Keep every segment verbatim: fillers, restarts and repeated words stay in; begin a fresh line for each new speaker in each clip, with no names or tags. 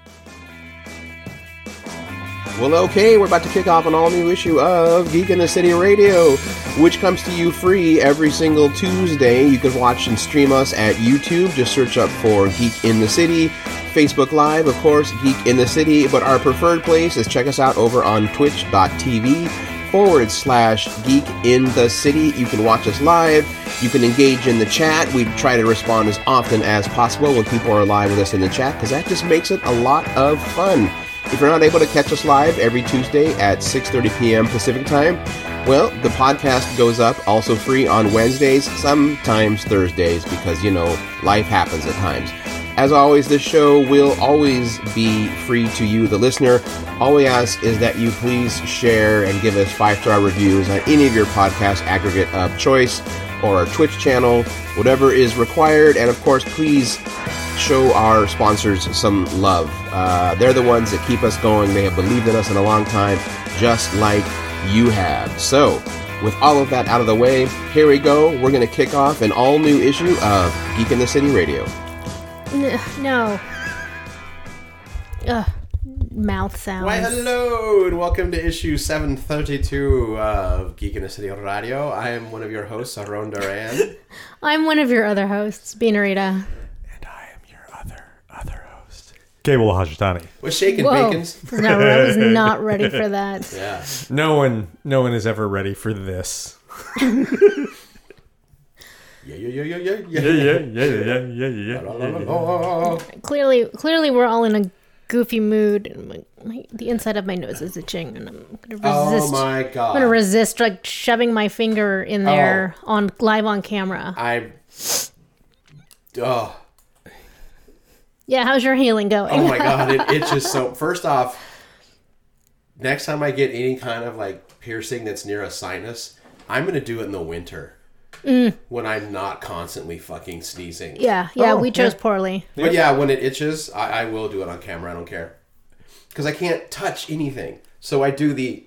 Well, okay, we're about to kick off an all-new issue of Geek in the City Radio, which comes to you free every single Tuesday. You can watch and stream us at YouTube. Just search up for Geek in the City. Facebook Live, of course, Geek in the City. But our preferred place is check us out over on twitch.tv forward slash Geek in the City. You can watch us live. You can engage in the chat. We try to respond as often as possible when people are live with us in the chat, because that just makes it a lot of fun. If you're not able to catch us live every Tuesday at six thirty p.m. Pacific Time, well, the podcast goes up also free on Wednesdays, sometimes Thursdays, because, you know, life happens at times. As always, this show will always be free to you, the listener. All we ask is that you please share and give us five-star reviews on any of your podcast aggregate of choice or our Twitch channel, whatever is required. And, of course, please show our sponsors some love. Uh, they're the ones that keep us going. They have believed in us in a long time, just like you have. So, with all of that out of the way, here we go. We're going to kick off an all-new issue of Geek in the City Radio.
N- no. Ugh. Mouth sounds.
Why, hello, and welcome to issue seven thirty-two of Geek in the City Radio. I am one of your hosts, Aron Duran.
I'm one of your other hosts, Beanarita.
Cable Hajitani.
We're shaking
Whoa.
bacons.
No, I was not ready for that.
Yeah.
No one, no one is ever ready for this.
Yeah, yeah, yeah, yeah, yeah,
Yeah, yeah, yeah, yeah, yeah, yeah.
La, la, la, la, la.
Clearly, clearly, we're all in a goofy mood, and my, my, the inside of my nose is itching, and I'm gonna resist.
Oh my god!
I'm gonna resist like shoving my finger in there
Oh.
on live on camera.
I. Oh.
Yeah, how's your healing going?
Oh my god! It itches so. First off, next time I get any kind of like piercing that's near a sinus, I'm gonna do it in the winter. Mm. When I'm not constantly fucking sneezing.
Yeah, yeah,
Oh,
we chose
yeah.
poorly.
But yeah, when it itches, I, I will do it on camera. I don't care. Because I can't touch anything. So I do the...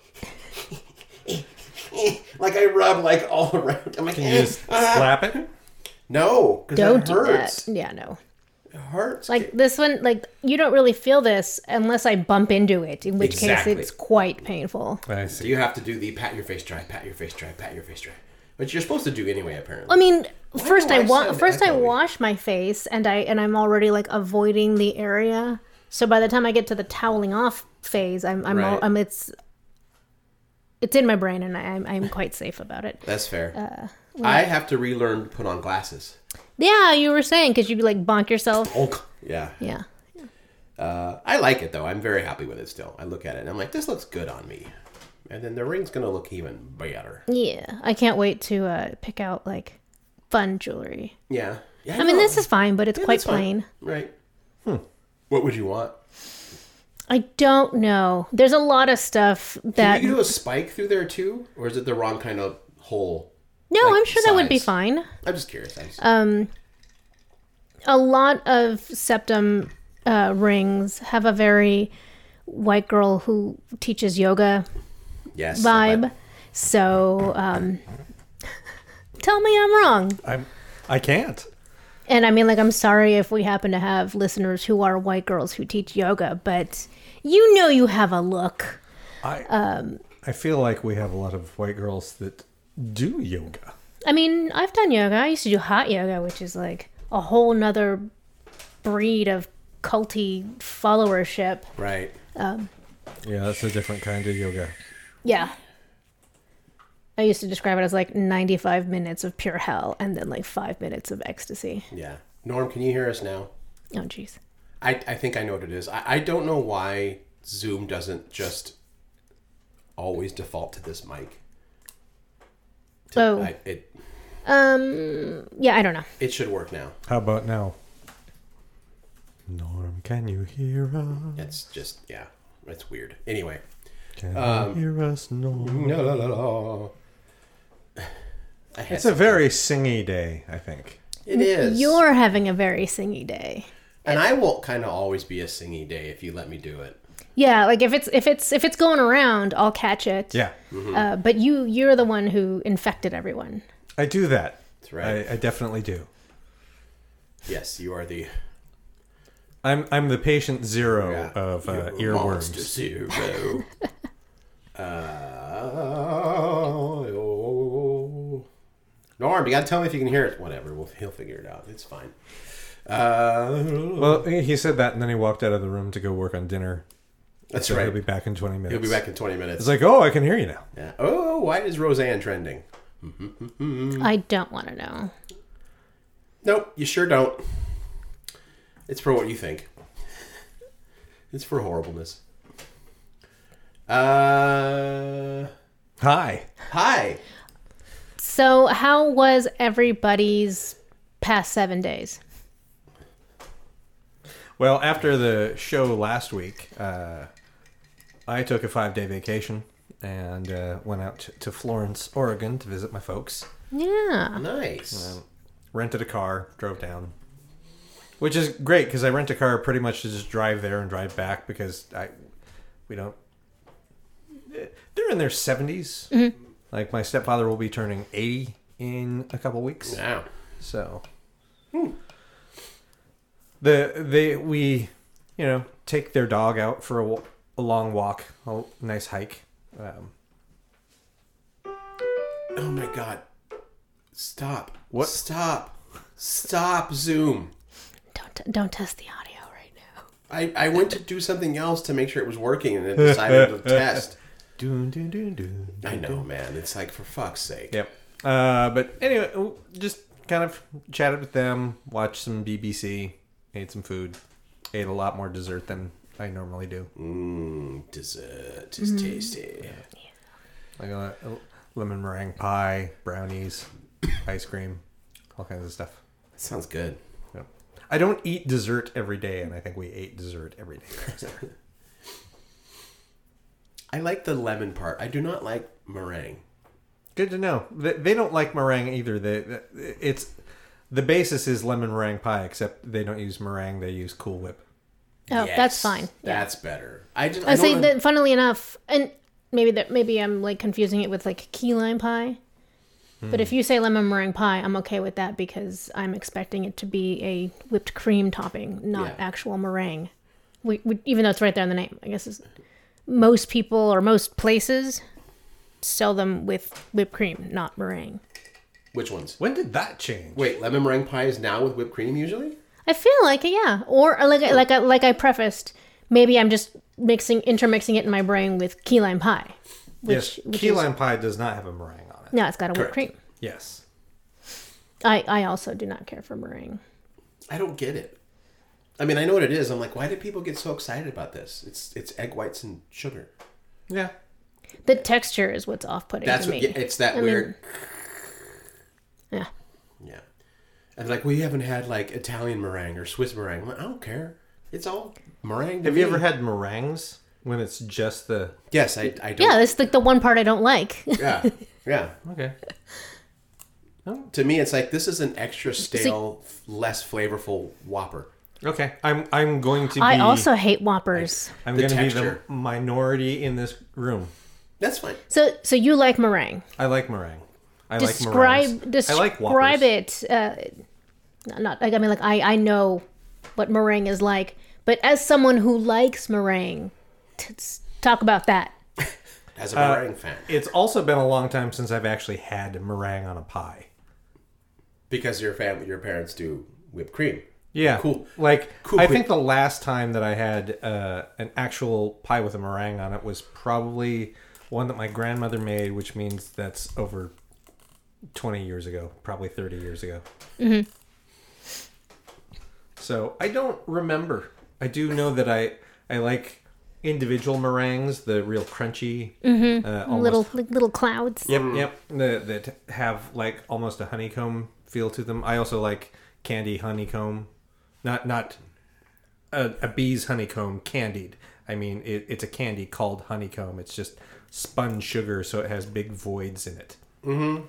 like I rub like all around. I'm like,
Can you just slap it?
no, because
Don't
it
do
hurts.
that. Yeah, no.
It hurts.
Like this one, like you don't really feel this unless I bump into it, in which
Exactly.
case it's quite painful.
I
So
see.
you have to do the pat your face dry, pat your face dry, pat your face dry. Which you're supposed to do anyway, apparently.
I mean, first
do
I
I
wa-
sound
first I
echoey?
wash my face, and I and I'm already like avoiding the area. So by the time I get to the toweling off phase, I'm I'm, all,
Right.
I'm it's it's in my brain, and I, I'm I'm quite safe about it.
That's fair.
Uh,
I have to relearn to put on glasses.
Yeah, you were saying because you like bonk yourself.
Oh, yeah.
Yeah.
Uh, I like it, though. I'm very happy with it still. I look at it, and I'm like, this looks good on me. And then the ring's going to look even better.
Yeah, I can't wait to uh, pick out like fun jewelry.
Yeah. yeah
I mean,
know.
this is fine, but it's
Yeah,
quite
that's fine.
plain.
Right. Hmm. What would you want?
I don't know. There's a lot of stuff that.
Can you do a spike through there, too? Or is it the wrong kind of hole?
No,
like,
I'm sure that would be
size?
fine.
I'm just curious. I just...
Um, a lot of septum uh, rings have a very white girl who teaches yoga
yes.
vibe.
but-
So um, tell me I'm wrong.
I'm. I can't.
And I mean, like, I'm sorry if we happen to have listeners who are white girls who teach yoga, but you know you have a look.
I.
Um,
I feel like we have a lot of white girls that do yoga.
I mean, I've done yoga. I used to do hot yoga, which is like a whole nother breed of culty followership.
Right.
Um,
Yeah, that's a different kind of yoga.
yeah. I used to describe it as like ninety-five minutes of pure hell and then like five minutes of ecstasy.
Yeah. Norm, can you hear us now?
Oh, jeez.
I, I think I know what it is. I, I don't know why Zoom doesn't just always default to this mic. To-
Oh.
I, it
Um, yeah, I don't know.
it should work now.
How about now? Norm, can you hear us?
It's just, yeah, it's weird. Anyway.
Can
Um,
you hear us, Norm?
No, no, no, no. I had
It's a very singy day, I think.
It is.
You're having a very singy day.
And I will kind of always be a singy day if you let me do it.
Yeah, like if it's if it's if it's going around, I'll catch it.
Yeah,
Uh, but you you're the one who infected everyone.
I do that.
That's right.
I, I definitely do.
Yes, you are the
I'm I'm the patient zero
Yeah.
of uh,
You're
earworms.
Monster Zero. uh, oh. Norm, you gotta tell me if you can hear it. Whatever, we'll, he'll figure it out. It's fine. Uh,
Well, he said that, and then he walked out of the room to go work on dinner.
that's
So
right.
he'll be back in twenty minutes.
He'll be back in twenty minutes.
It's like, oh, I can hear you now.
Yeah. Oh, why is Roseanne trending?
I don't want to know.
Nope, you sure don't. It's for what you think. It's for horribleness. Uh,
Hi.
hi.
So, how was everybody's past seven days?
Well, after the show last week, uh, I took a five-day vacation and uh, went out to, to Florence, Oregon to visit my folks.
Yeah.
Nice.
Um, rented a car, drove down. Which is great because I rent a car pretty much to just drive there and drive back because I, we don't. They're in their seventies. Mm-hmm. Like my stepfather will be turning eighty in a couple weeks.
Wow.
So, hmm. the they we, you know, take their dog out for a, a long walk, a nice hike. Um,
Oh my god. Stop.
What?
Stop. Stop, Zoom.
Don't don't test the audio right now.
I, I went to do something else to make sure it was working and it decided to test.
Dun, dun, dun, dun,
I know, man. It's like, for fuck's sake.
Yep. Uh, but anyway, just kind of chatted with them, watched some B B C, ate some food, ate a lot more dessert than I normally do.
Mmm, dessert is tasty.
Like a, a lemon meringue pie, brownies, ice cream, all kinds of stuff.
That sounds good.
Yep. I don't eat dessert every day, and I think we ate dessert every day.
I like the lemon part. I do not like meringue.
Good to know. They, they don't like meringue either. They, it's the basis is lemon meringue pie, except they don't use meringue. They use Cool Whip.
Oh,
Yes,
that's fine. Yeah.
That's better. I just.
I
I
say
don't
that. Funnily enough, and maybe that maybe I'm like confusing it with like key lime pie. But if you say lemon meringue pie, I'm okay with that because I'm expecting it to be a whipped cream topping, not
Yeah.
actual meringue. We, we even though it's right there in the name, I guess it's, most people or most places sell them with whipped cream, not meringue.
Which ones?
When did that change?
Wait, lemon meringue pie is now with whipped cream usually?
I feel like it, yeah. Or like like I, like I prefaced, maybe I'm just mixing intermixing it in my brain with key lime pie.
Yes,
which
key
is-
lime pie does not have a meringue on it.
No, it's got a whipped
Correct.
cream.
Yes.
I, I also do not care for meringue.
I don't get it. I mean, I know what it is. I'm like, why do people get so excited about this? It's it's egg whites and sugar.
Yeah.
The texture is what's off-putting
That's
to
what.
me.
Yeah, it's that
I
weird.
mean, yeah.
Yeah. And like, we haven't had like Italian meringue or Swiss meringue. I'm like, I don't care. It's all meringue. to
Have you
me.
ever had meringues when it's just the?
Yes, I. I don't.
Yeah, that's like the one part I don't like.
Yeah. Yeah.
Okay.
To me, it's like this is an extra stale, less flavorful Whopper.
Okay. I'm I'm going to. Be,
I also hate Whoppers.
I'm
the
going to be
texture.
the minority in this room.
That's fine.
So so you like meringue?
I like meringue. I
Describe
like meringues.
describe
I like Whoppers.
it. Uh, not, not like I mean like I I know what meringue is like, but as someone who likes meringue, t- talk about that.
As a meringue fan,
It's also been a long time since I've actually had meringue on a pie.
because your family, your parents do whipped cream.
Yeah,
Cool.
Like
Cool,
I
quick.
think the last time that I had uh, an actual pie with a meringue on it was probably one that my grandmother made, which means that's over twenty years ago, probably thirty years ago. Mm-hmm. So I don't remember. I do know that I I like individual meringues, the real crunchy, mm-hmm. uh, almost,
Little like little clouds.
Yep, yep. The, that have like almost a honeycomb feel to them. I also like candy honeycomb, not not a, a bee's honeycomb candied. I mean, it, it's a candy called honeycomb. It's just spun sugar, so it has big voids in it.
Mm-hmm.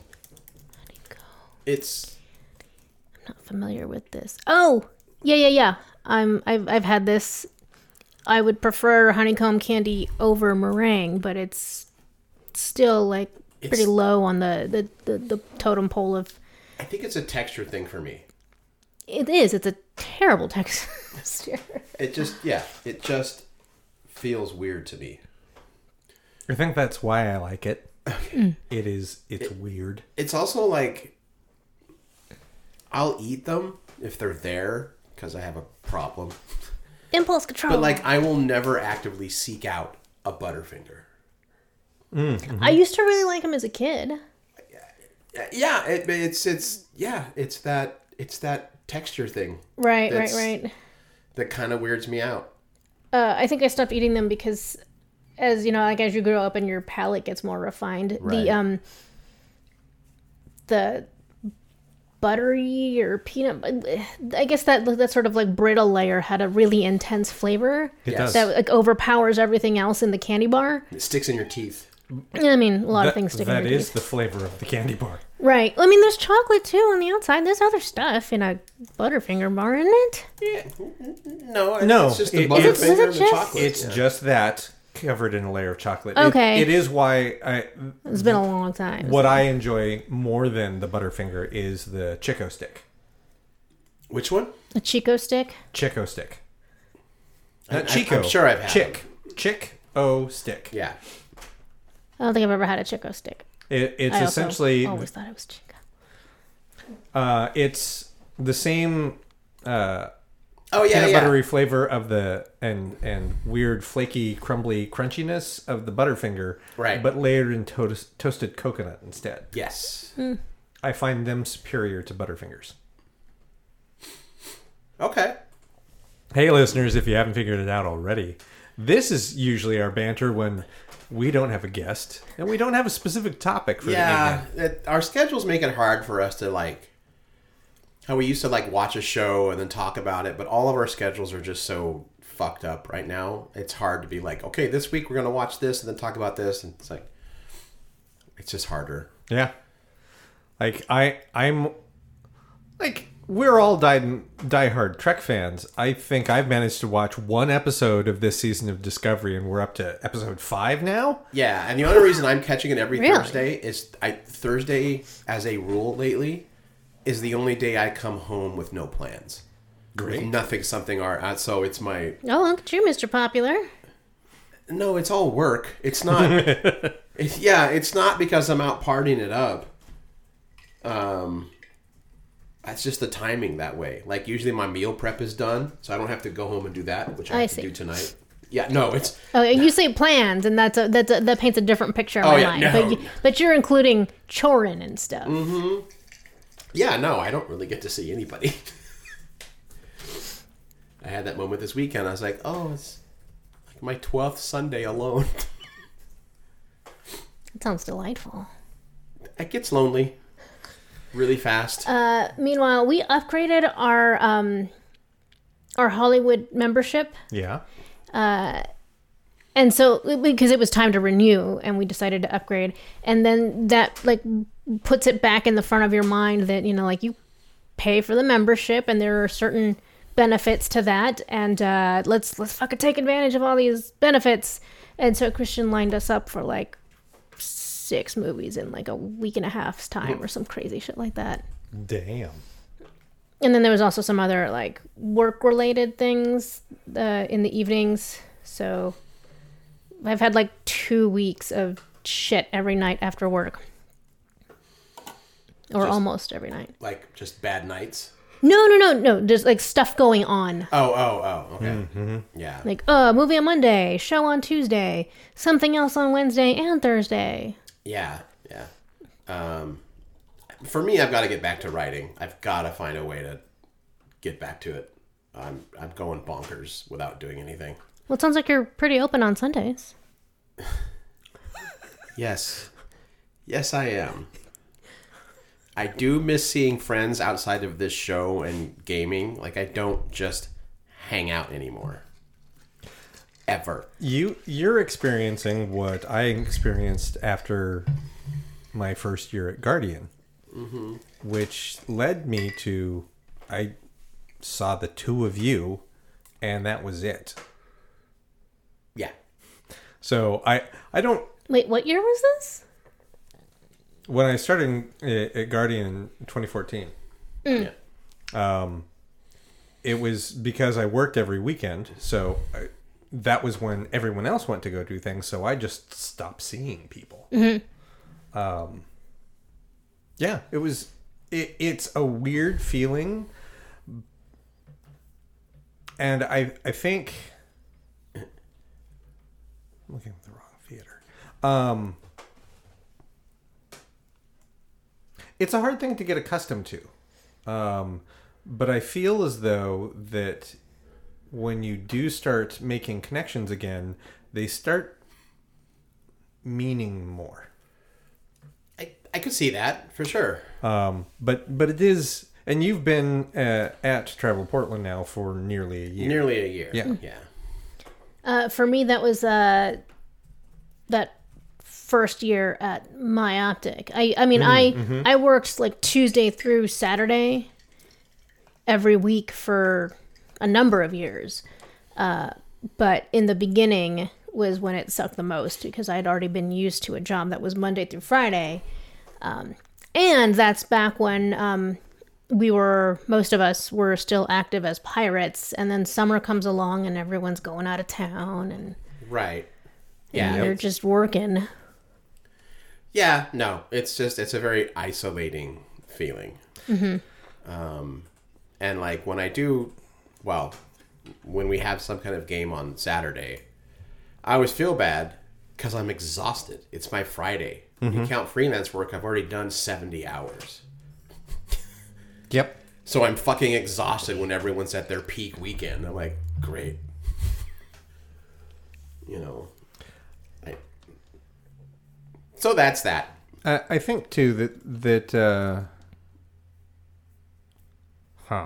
It's
I'm not familiar with this. Oh, yeah, yeah, yeah. I'm I've I've had this. I would prefer honeycomb candy over meringue, but it's still like pretty
It's-
low on the, the, the, the totem pole of.
I think it's a texture thing for me.
It is. It's a terrible texture.
It just, yeah, it just feels weird to me.
I think that's why I like it. Okay. It is, it's it, weird.
It's also like, I'll eat them if they're there because I have a problem.
Impulse control.
But like, I will never actively seek out a Butterfinger.
Mm-hmm.
I used to really like them as a kid.
Yeah, it, it's, it's, yeah, it's that, it's that texture thing.
Right, right, right.
That kind of weirds me out.
Uh, I think I stopped eating them because, as you know, like as you grow up and your palate gets more refined,
right.
the um, the buttery or peanut, I guess that that sort of like brittle layer had a really intense flavor.
It does.
That like overpowers everything else in the candy bar.
It sticks in your teeth.
I mean, a lot
that,
of things stick in
That
your
is
teeth.
the flavor of the candy bar.
Right. I mean, there's chocolate too on the outside. There's other stuff in a Butterfinger bar, isn't it?
Yeah. No,
no,
it's just the
it,
Butterfinger
is it, is it
and the
just?
chocolate.
It's
yeah.
just that covered in a layer of chocolate.
Okay.
It, it is why I.
It's been a long time.
What I enjoy more than the Butterfinger is the Chico stick.
Which one?
A Chico stick?
Chico stick.
I,
Not Chico.
I'm sure I've had
Chick. Chick O stick.
Yeah.
I don't think I've ever had a Chico stick.
It, it's
I also
essentially.
always thought it was Chico.
Uh, it's the same. Uh,
Oh yeah,
peanut
yeah.
buttery flavor of the and and weird flaky crumbly crunchiness of the Butterfinger,
Right.
But layered in toast, toasted coconut instead.
Yes.
Mm.
I find them superior to Butterfingers.
Okay.
Hey, listeners, if you haven't figured it out already, this is usually our banter when we don't have a guest and we don't have a specific topic for
Yeah,
the evening.
it, our schedules make it hard for us to like. How we used to like watch a show and then talk about it, but all of our schedules are just so fucked up right now. It's hard to be like, okay, this week we're gonna watch this and then talk about this, and it's like, it's just harder.
Yeah, like I, I'm, like we're all die diehard Trek fans. I think I've managed to watch one episode of this season of Discovery, and we're up to episode five now.
Yeah, and the only reason I'm catching it every
Really?
Thursday is I Thursday as a rule lately is the only day I come home with no plans.
Great.
With nothing, something art. So it's my
Oh, look at you, Mister Popular.
no. It's all work. It's not. It's, yeah, it's not because I'm out partying it up. Um, that's just the timing that way. Like usually my meal prep is done, so I don't have to go home and do that, which I,
I
have
see.
to do tonight. Yeah, no, it's
Oh, you say plans, and that's a, that's a, that paints a different picture in
Oh,
my
yeah,
mind.
no.
But you, but you're including chorin and stuff.
Mm-hmm. Yeah, no, I don't really get to see anybody. I had that moment this weekend. I was like, oh, it's like my twelfth Sunday alone.
That sounds delightful.
It gets lonely really fast.
Uh, meanwhile, we upgraded our um, our Hollywood membership.
Yeah.
And so, because it was time to renew, and we decided to upgrade, and then that like puts it back in the front of your mind that you know, like you pay for the membership, and there are certain benefits to that, and uh, let's let's fucking take advantage of all these benefits. And so Christian lined us up for like six movies in like a week and a half's time, or some crazy shit like that.
Damn.
And then there was also some other like work related things uh, in the evenings. So I've had like two weeks of shit every night after work. Or
Just-
almost every night.
Like just bad nights.
No, no, no, no. Just like stuff going on.
Oh, oh, oh. Okay.
Mm-hmm.
Yeah.
Like, uh, movie on Monday, show on Tuesday, something else on Wednesday and Thursday.
Yeah. Yeah. Um, for me, I've got to get back to writing. I've got to find a way to get back to it. I'm I'm going bonkers without doing anything.
Well, it sounds like you're pretty open on Sundays.
Yes. Yes, I am. I do miss seeing friends outside of this show and gaming. Like, I don't just hang out anymore. Ever.
You you're experiencing what I experienced after my first year at Guardian, mm-hmm. which led me to I saw the two of you, and that was it.
Yeah.
So I I don't
Wait, what year was this?
when I started at Guardian in twenty fourteen.
Yeah.
Um, it was because I worked every weekend, so I, that was when everyone else went to go do things, so I just stopped seeing people. Mm-hmm. Um, yeah, it was. It, it's a weird feeling, and I I think I'm looking at the wrong theater. Um, it's a hard thing to get accustomed to, um, but I feel as though that when you do start making connections again, they start meaning more.
I, I could see that for sure.
Um, but but it is, and you've been uh, at Travel Portland now for nearly a year.
Nearly a year.
Yeah.
Yeah.
Uh, for me, that was uh, that first year at My Optic. I I mean, mm, I mm-hmm. I worked like Tuesday through Saturday every week for a number of years. Uh, but in the beginning was when it sucked the most because I'd already been used to a job that was Monday through Friday. Um, and that's back when um, we were, most of us were still active as pirates. And then summer comes along and everyone's going out of town. And
right. Yeah.
They're just working.
Yeah. No, it's just, it's a very isolating feeling. Mm-hmm. Um, and like when I do, well, when we have some kind of game on Saturday, I always feel bad because I'm exhausted. It's my Friday. Mm-hmm. You count freelance work, I've already done seventy hours.
Yep.
So I'm fucking exhausted when everyone's at their peak weekend. I'm like, great. You know. I... So that's that.
I, I think, too, that... that uh... Huh.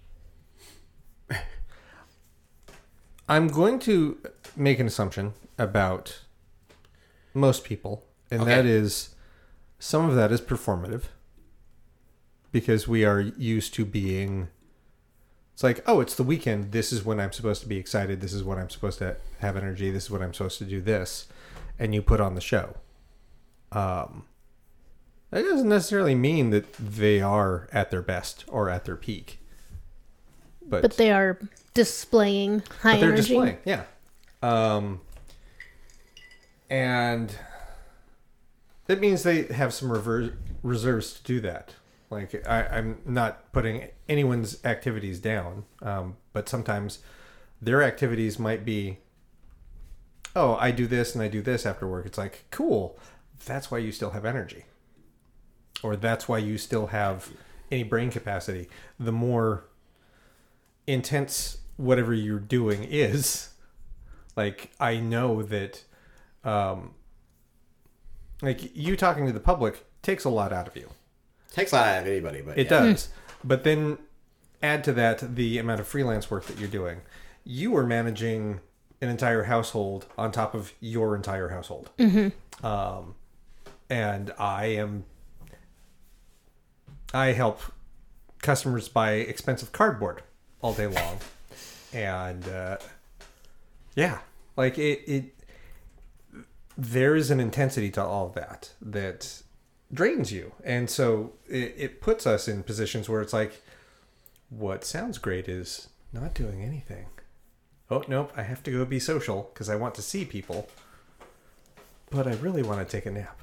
I'm going to make an assumption about most people, and okay. that is some of that is performative because we are used to being, it's like, oh, it's the weekend. This is when I'm supposed to be excited. This is when I'm supposed to have energy. This is when I'm supposed to do this. And you put on the show. Um, that doesn't necessarily mean that they are at their best or at their peak. But,
but they are displaying high
but they're
energy.
Displaying, yeah. Um, and that means they have some reverse, reserves to do that. Like, I, I'm not putting anyone's activities down, um, but sometimes their activities might be, oh, I do this and I do this after work. It's like, cool. That's why you still have energy. Or that's why you still have any brain capacity. The more intense whatever you're doing is, like, I know that um like you talking to the public takes a lot out of you.
Takes a lot out of anybody, but
it
yeah.
does. But then add to that the amount of freelance work that you're doing. You are managing an entire household on top of your entire household. Mm-hmm. Um and I am I help customers buy expensive cardboard all day long. And uh, yeah, like it, it, there is an intensity to all of that that drains you. And so it, it puts us in positions where it's like, what sounds great is not doing anything. Oh, nope, I have to go be social because I want to see people. But I really want to take a nap.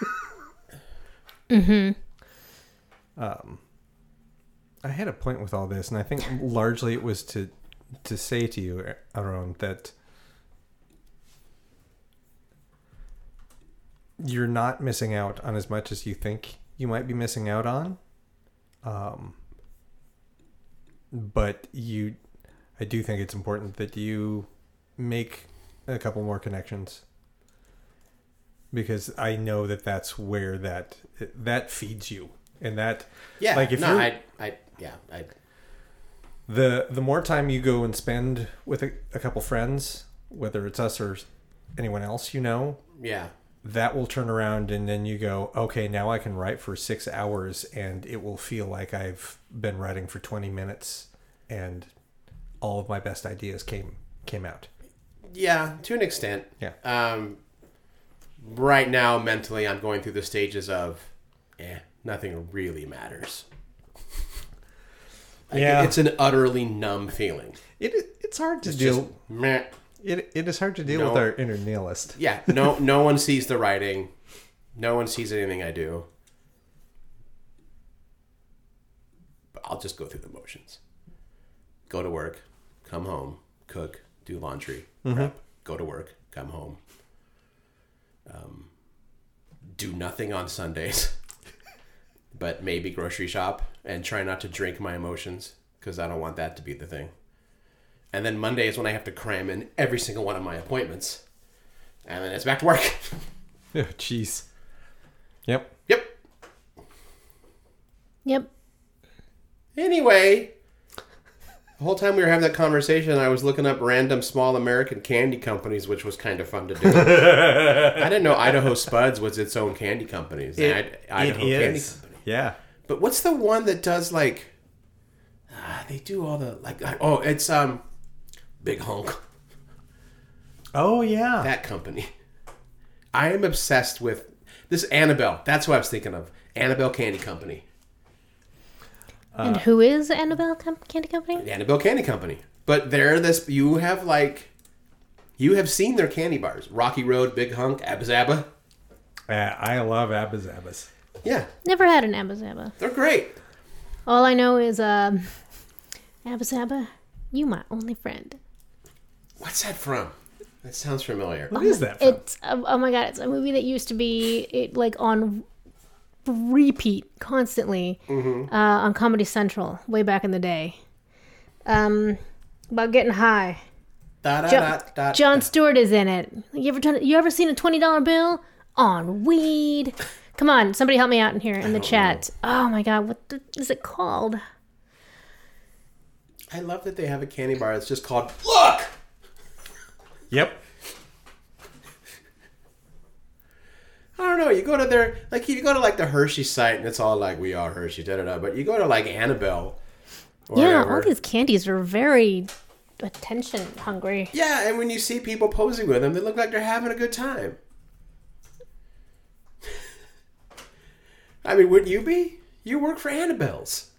mm-hmm.
Um, I had a point with all this, and I think largely it was to to say to you, Aaron, that you're not missing out on as much as you think you might be missing out on. Um, but you, I do think it's important that you make a couple more connections. Because I know that that's where that that feeds you, and that
yeah,
like if
no,
you're,
I, I, yeah, I.
The the more time you go and spend with a, a couple friends, whether it's us or anyone else you know,
yeah,
that will turn around and then you go, okay, now I can write for six hours and it will feel like I've been writing for twenty minutes and all of my best ideas came came out.
Yeah, to an extent.
Yeah.
Um, right now, mentally, I'm going through the stages of, eh, nothing really matters. Like,
Yeah.
It's an utterly numb feeling.
It it's hard to
It's
deal.
just meh.
It it is hard to deal
No.
with our inner nihilist.
Yeah, no, no one sees the writing. No one sees anything I do. But I'll just go through the motions. Go to work, come home, cook, do laundry, prep, go to work, come home. Um, do nothing on Sundays, but maybe grocery shop and try not to drink my emotions because I don't want that to be the thing. And then Monday is when I have to cram in every single one of my appointments. And then it's back to work.
Oh, jeez. Yep.
Yep.
Yep.
Anyway, the whole time we were having that conversation, I was looking up random small American candy companies, which was kind of fun to do. I didn't know Idaho Spuds was its own candy company. It's the
It,
I- Idaho
it
Candy
is.
Company.
Yeah.
But what's the one that does like? Ah, they do all the like. Oh, it's um, Big Hunk.
Oh yeah.
That company. I am obsessed with this Annabelle. That's what I was thinking of. Annabelle Candy Company.
And who is Annabelle Com- Candy Company?
The Annabelle Candy Company. But they're this. You have like, you have seen their candy bars. Rocky Road, Big Hunk, Abba Zaba.
Uh, I love Abba Zabbas.
Yeah,
Never had an Abba Zaba.
they're great.
All I know is, um, Abba Zaba, you my only friend.
What's that from? That sounds familiar.
What is that from?
It's oh, oh my god! It's a movie that used to be it, like on repeat constantly uh, on Comedy Central way back in the day. Um, about getting high.
Da, da,
Jo-
da, da,
Jon
da.
Stewart is in it. You ever done, you ever seen a twenty dollar bill on weed? Come on, somebody help me out in here in the chat. Oh my god, what the, is it called?
I love that they have a candy bar that's just called Look.
Yep.
I don't know. You go to their like you go to like the Hershey site and it's all like we are Hershey, da da da. But you go to like Annabelle. Or
Yeah,
whatever.
all these candies are very attention hungry.
Yeah, and when you see people posing with them, they look like they're having a good time. I mean, wouldn't you be? You work for Annabelle's.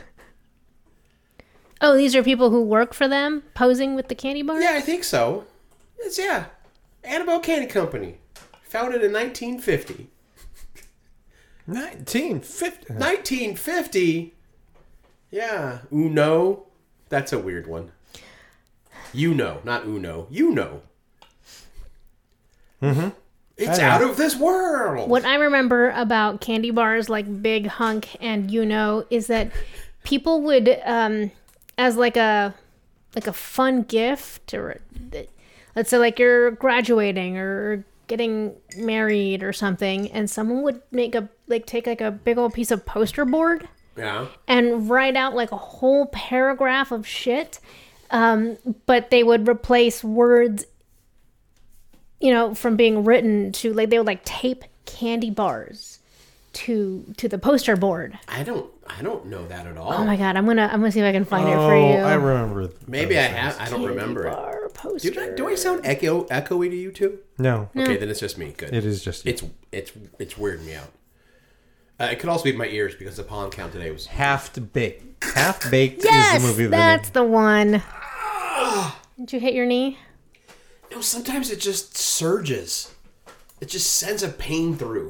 Oh, these are people who work for them posing with the candy bar?
Yeah, I think so. It's yeah, Annabelle Candy Company, founded in nineteen fifty.
nineteen fifty.
nineteen fifty. Yeah, Uno. That's a weird one. You know, not Uno. You know. Mm-hmm. It's
I know.
out of this world.
What I remember about candy bars like Big Hunk and You Know is that people would, um, as like a like a fun gift, or let's say like you're graduating or getting married or something, and someone would make a like take like a big old piece of poster board
Yeah.
and write out like a whole paragraph of shit, um, but they would replace words, you know, from being written to like they would like tape candy bars to to the poster board.
I don't. I don't know that at all.
Oh my god, I'm gonna I'm gonna see if I can find it
Oh,
for you.
I remember.
Maybe
those
I have.
things.
I don't
Candy
remember it.
bar poster.
Do I, do I sound echo echoey to you too?
No,
Okay, then it's just me. Good.
it is just
It's it's it's weirding me out. Uh, it could also be my ears because the pollen count today was.
half baked. Half baked
Yes,
is the movie.
that's the one. Did you hit your knee?
No, sometimes it just surges. It just sends a pain through.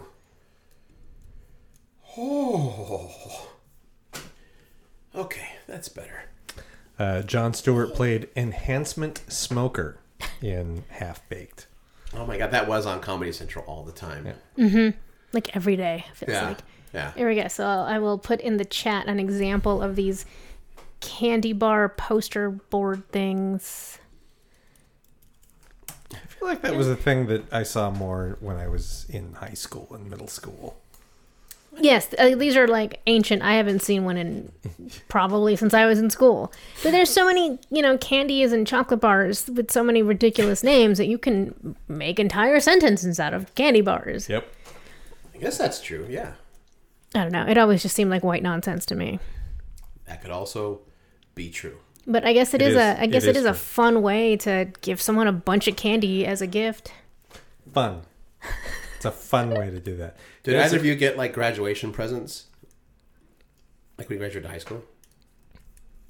Oh. Okay, that's better.
Uh, Jon Stewart played Enhancement Smoker in Half Baked.
Oh my god, that was on Comedy Central all the time.
Like every day, it feels
Yeah.
like.
Yeah.
Here we go. So I will put in the chat an example of these candy bar poster board things.
I feel like that was a thing that I saw more when I was in high school and middle school.
Yes, uh, these are like ancient. I haven't seen one in probably since I was in school. But there's so many, you know, candies and chocolate bars with so many ridiculous names that you can make entire sentences out of candy bars.
Yep.
I guess that's true, yeah.
I don't know. It always just seemed like white nonsense to me.
That could also be true.
But I guess it,
It
is,
is.
a I guess
It
it
is
is a
true.
fun way to give someone a bunch of candy as a gift.
Fun. It's a fun way to do that.
Did
It's
either
a-
of you get like graduation presents? Like when you graduated high school?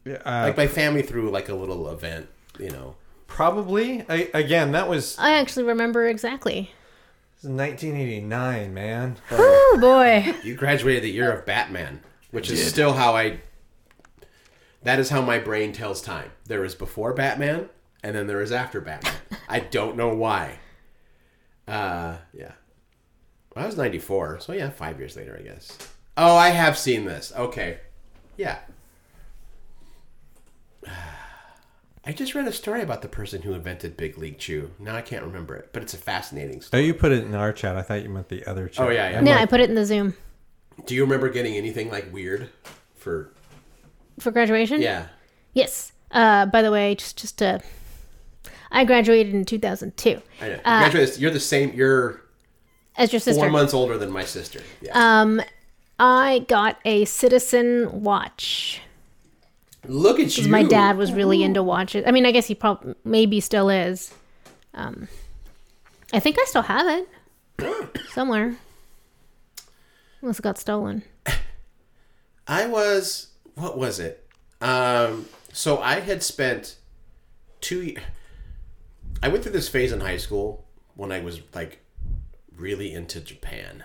Uh,
like my family threw like a little event, you know.
Probably. I, again, that was
I actually remember exactly.
nineteen eighty-nine, man.
Oh boy.
You graduated the year of Batman, which is still how I... That is how my brain tells time. There is before Batman, and then there is after Batman. I don't know why. Uh, yeah. Well, I was ninety-four, so yeah, five years later, I guess. Oh, I have seen this. Okay. Yeah. I just read a story about the person who invented Big League Chew. Now I can't remember it, but it's a fascinating
Oh,
story.
you put it in our chat. I thought you meant the other chat.
Oh, yeah, yeah.
I'm
Yeah,
like,
I put it in the Zoom.
Do you remember getting anything like weird for...
For graduation?
Yeah.
Yes. Uh, by the way, just just uh, I graduated in two thousand two.
I know. You
Uh,
graduated, you're the same... You're
As your sister.
four months older than my sister. Yeah.
Um, I got a Citizen watch.
Look at you.
My dad was really into watches. I mean, I guess he probably maybe still is. Um, I think I still have it somewhere. Unless it got stolen.
I was... What was it? Um, so I had spent two... ye- I went through this phase in high school when I was, like, really into Japan.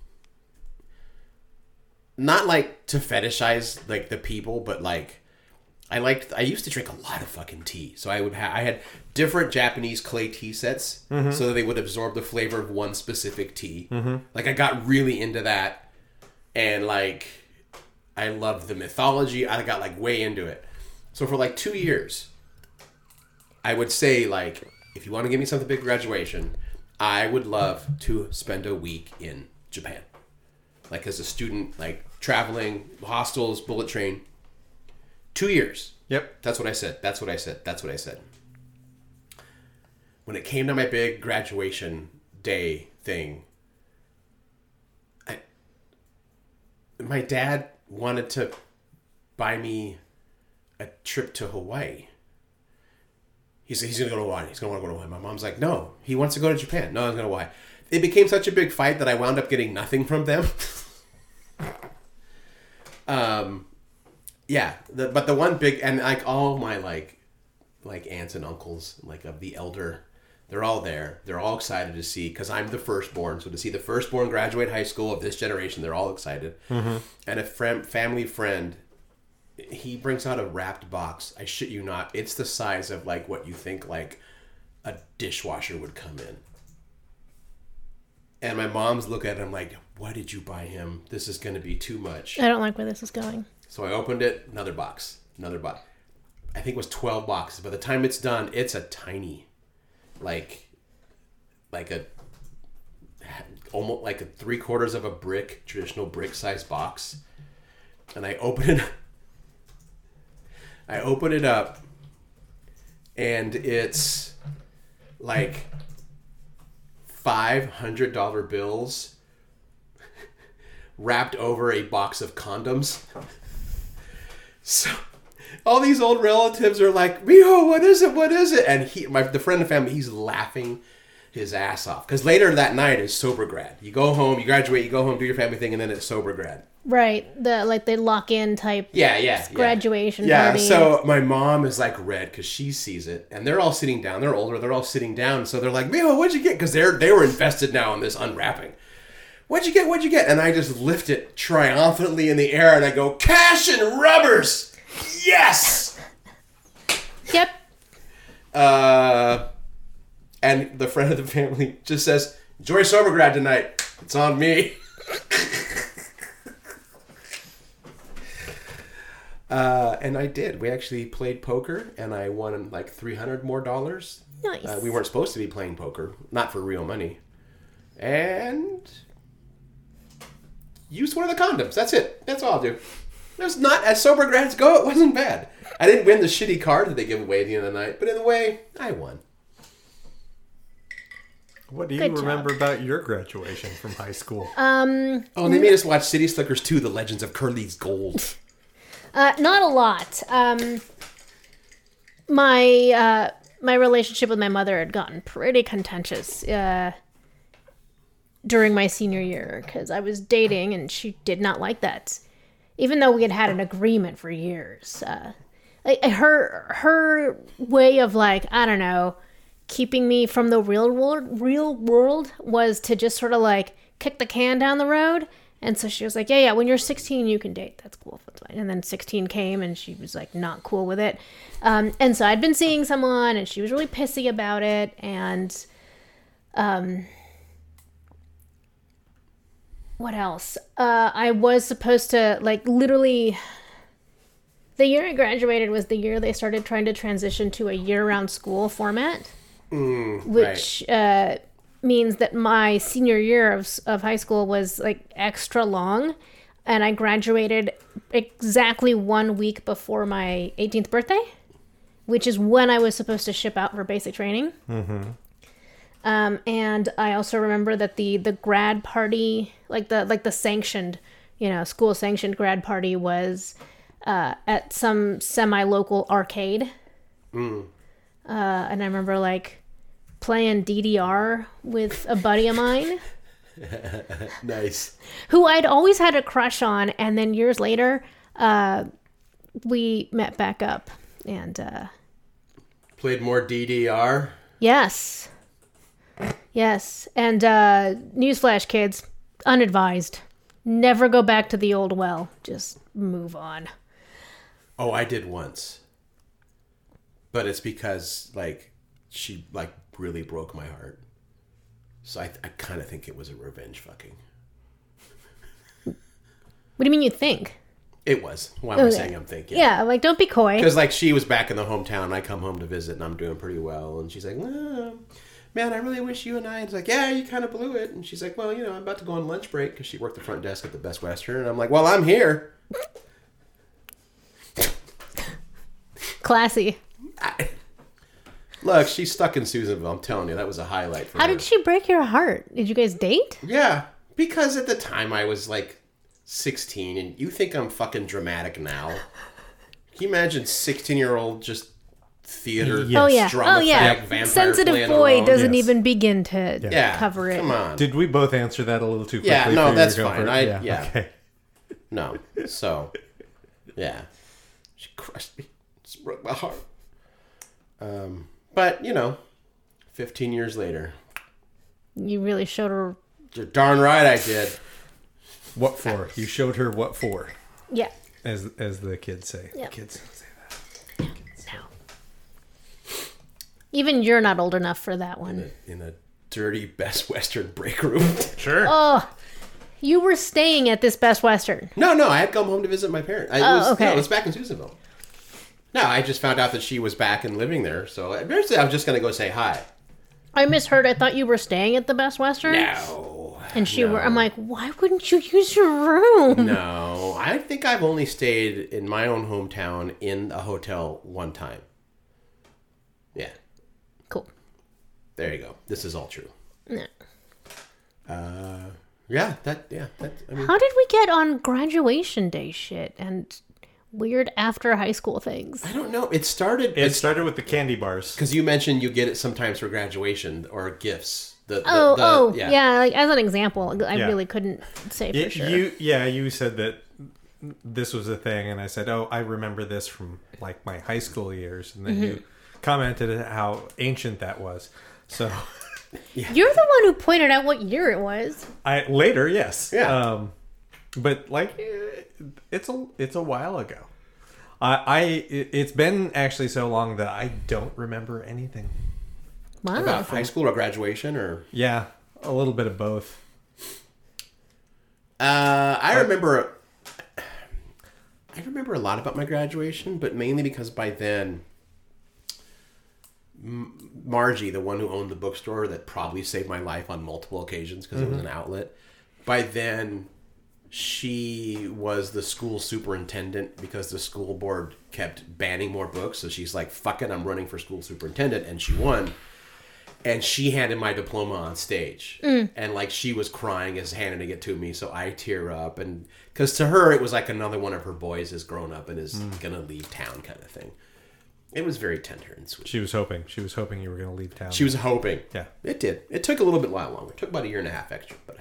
Not, like, to fetishize, like, the people, but, like... I liked. I used to drink a lot of fucking tea, so I would have. I had different Japanese clay tea sets,
Mm-hmm.
so that they would absorb the flavor of one specific tea.
Mm-hmm.
Like I got really into that, and like I loved the mythology. I got like way into it. So for like two years, I would say like, if you want to give me something big graduation, I would love to spend a week in Japan, like as a student, like traveling, hostels, bullet train. Two years.
Yep.
That's what I said. That's what I said. That's what I said. When it came to my big graduation day thing, I, my dad wanted to buy me a trip to Hawaii. He said he's going to go to Hawaii. He's going to want to go to Hawaii. My mom's like, no, he wants to go to Japan. No, he's going to Hawaii. It became such a big fight that I wound up getting nothing from them. um... Yeah, the, but the one big, and like all my like, like aunts and uncles, like of the elder, they're all there. They're all excited to see, because I'm the firstborn. So to see the firstborn graduate high school of this generation, they're all excited. Mm-hmm. And a friend, family friend, he brings out a wrapped box. I shit you not. It's the size of like what you think like a dishwasher would come in. And my mom's looking at him like, why did you buy him? This is going to be too much.
I don't like where this is going.
So I opened it, another box, another box. I think it was twelve boxes. By the time it's done, it's a tiny, like, like a, almost like a three quarters of a brick, traditional brick size box. And I open it, I open it up, and it's like five hundred dollar bills wrapped over a box of condoms. So, all these old relatives are like, Miho, what is it? What is it? And he, my the friend of the family, he's laughing his ass off. Because later that night is sober grad. You go home, you graduate, you go home, do your family thing, and then it's sober grad.
Right. The like they lock in type
Yeah, yeah.
graduation
yeah.
party.
Yeah, so my mom is like red because she sees it. And they're all sitting down. They're older. They're all sitting down. So they're like, Miho, what'd you get? Because they're they were invested now in this unwrapping. What'd you get? What'd you get? And I just lift it triumphantly in the air and I go, cash and rubbers! Yes!
Yep.
Uh, and the friend of the family just says, enjoy sober grad tonight. It's on me. uh, and I did. We actually played poker and I won like three hundred more dollars.
Nice.
Uh, we weren't supposed to be playing poker. Not for real money. And used one of the condoms. That's it. That's all I'll do. It was not, as sober grads go, it wasn't bad. I didn't win the shitty card that they give away at the end of the night, but in a way, I won.
What do you
Good job.
remember about your graduation from high school?
Um,
Oh, and they made us watch City Slickers two, The Legends of Curly's Gold.
uh, not a lot. Um, my uh, my relationship with my mother had gotten pretty contentious uh, during my senior year because I was dating and she did not like that. Even though we had had an agreement for years. Uh, like, her her way of like, I don't know, keeping me from the real world real world was to just sort of like kick the can down the road. And so she was like, yeah, yeah, when you're sixteen, you can date. That's cool. That's fine. And then sixteen came and she was like not cool with it. Um, and so I'd been seeing someone and she was really pissy about it. And um, what else? Uh, I was supposed to, like, literally, the year I graduated was the year they started trying to transition to a year-round school format,
Mm,
which
right.
uh, means that my senior year of, of high school was, like, extra long, and I graduated exactly one week before my eighteenth birthday, which is when I was supposed to ship out for basic training.
Mm-hmm.
Um, and I also remember that the, the grad party, like the like the sanctioned, you know, school sanctioned grad party was uh, at some semi-local arcade.
Mm.
Uh, and I remember like playing D D R with a buddy of mine.
Nice.
Who I'd always had a crush on. And then years later, uh, we met back up. And uh,
Played more D D R.
yes. Yes. And uh, newsflash, kids, unadvised. Never go back to the old well. Just move on.
Oh, I did once. But it's because, like, she, like, really broke my heart. So I, I kind of think it was a revenge fucking.
What do you mean you think?
It was. Why am I
Okay.
saying I'm thinking?
Yeah, like, don't be coy.
Because, like, she was back in the hometown, and I come home to visit, and I'm doing pretty well. And she's like, well, man, I really wish you and I... It's like, yeah, you kind of blew it. And she's like, well, you know, I'm about to go on lunch break, because she worked the front desk at the Best Western. And I'm like, well, I'm here.
Classy.
I... Look, she's stuck in Susanville. I'm telling you, that was a highlight for
How
her.
did she break your heart? Did you guys date?
Yeah, because at the time I was, like, sixteen, and you think I'm fucking dramatic now. Can you imagine sixteen-year-old just theater
Yes.
Oh, yeah.
drama
Oh, yeah.
fag vampire
Sensitive
playing
boy
alone?
doesn't
Yes.
even begin to
Yeah,
cover it.
come on.
Did we both answer that a little too quickly?
Yeah, no,
for
that's
your
fine.
comfort?
I- yeah.
Okay.
No. So, yeah. She crushed me. Just broke my heart. Um, but, you know, fifteen years later.
You really showed her.
You're darn right I did.
What for? You showed her what for,
Yeah.
as as the kids say.
Yeah.
Kids don't say that.
No. Even you're not old enough for that
In
one.
a, in a dirty Best Western break room.
Sure.
Oh, you were staying at this Best Western.
No, no, I had come home to visit my parents. I,
Oh,
was,
okay.
No, it was back in Susanville. No, I just found out that she was back and living there, so eventually I was just going to go say hi.
I misheard. I thought you were staying at the Best Western.
No.
And she
no.
were. I'm like, why wouldn't you use your room?
No, I think I've only stayed in my own hometown in a hotel one time. Yeah,
Cool.
there you go. This is all true.
No.
Uh, yeah, that, yeah, that, I mean,
How did we get on graduation day shit and weird after high school things?
I don't know. It started,
It started with the candy bars.
because you mentioned you get it sometimes for graduation or gifts. The, the,
Oh,
the-
oh, yeah. Like as an example, I
Yeah.
really couldn't say for
Y-
sure.
You, yeah, you said that this was a thing, and I said, "Oh, I remember this from like my high school years," and then
Mm-hmm.
you commented how ancient that was. So,
You're the one who pointed out what year it was.
I later, yes,
Yeah.
um, but like eh, it's a it's a while ago. I, I it- it's been actually so long that I don't remember anything.
Wow.
About high school or graduation or...
Yeah, a little bit of both.
Uh, I remember... I remember a lot about my graduation, but mainly because by then... M- Margie, the one who owned the bookstore that probably saved my life on multiple occasions because it was an outlet, by then she was the school superintendent because the school board kept banning more books. So she's like, fuck it, I'm running for school superintendent. And she won. And she handed my diploma on stage. And like she was crying as handing it to me. So I tear up. And because to her, it was like another one of her boys has grown up and is going to leave town kind of thing. It was very tender and sweet.
She was hoping. She was hoping you were going to leave town.
She was hoping.
Yeah.
It did. It took a little bit while longer. It took about a year and a half extra, but I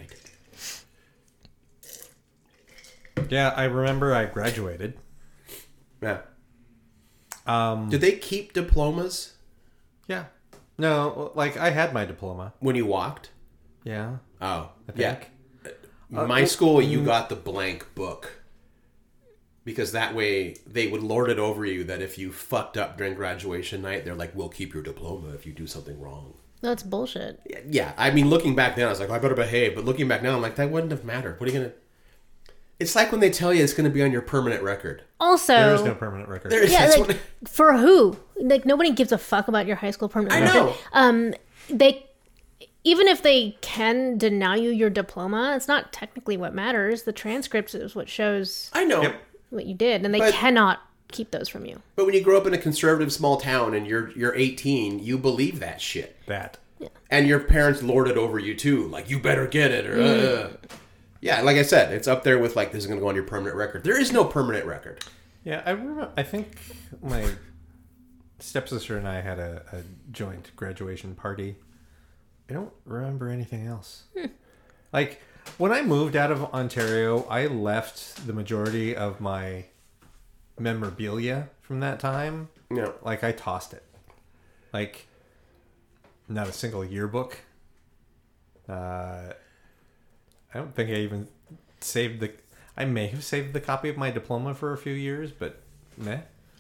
did.
Yeah, I remember I graduated.
Yeah.
Um,
Did they keep diplomas
yeah. No, like I had my diploma.
when you walked?
Yeah.
Oh,
I
yeah.
think.
My school, you got the blank book. Because that way, they would lord it over you that if you fucked up during graduation night, they're like, we'll keep your diploma if you do something wrong.
That's bullshit.
Yeah, I mean, looking back then, I was like, oh, I better behave. But looking back now, I'm like, that wouldn't have mattered. What are you going to... It's like when they tell you it's going to be on your permanent record.
Also,
There is no permanent record.
There is,
yeah,
that's
like,
what-
for who? Like, nobody gives a fuck about your high school permanent
I
record.
know.
Um, they, even if they can deny you your diploma, it's not technically what matters. The transcript is what shows
I know.
Yep.
what you did, and they
But-
cannot keep those from you.
But when you grow up in a conservative small town and you're you're eighteen, you believe that shit.
That.
And your parents lord it over you too. Like, you better get it. Or, uh. Yeah, like I said, it's up there with like, this is going to go on your permanent record. There is no permanent record.
Yeah, I remember. I think my stepsister and I had a, a joint graduation party. I don't remember anything else. Like when I moved out of Ontario, I left the majority of my memorabilia from that time.
Yeah.
Like I tossed it. Like not a single yearbook. Uh, I don't think I even saved the. I may have saved the copy of my diploma for a few years, but meh.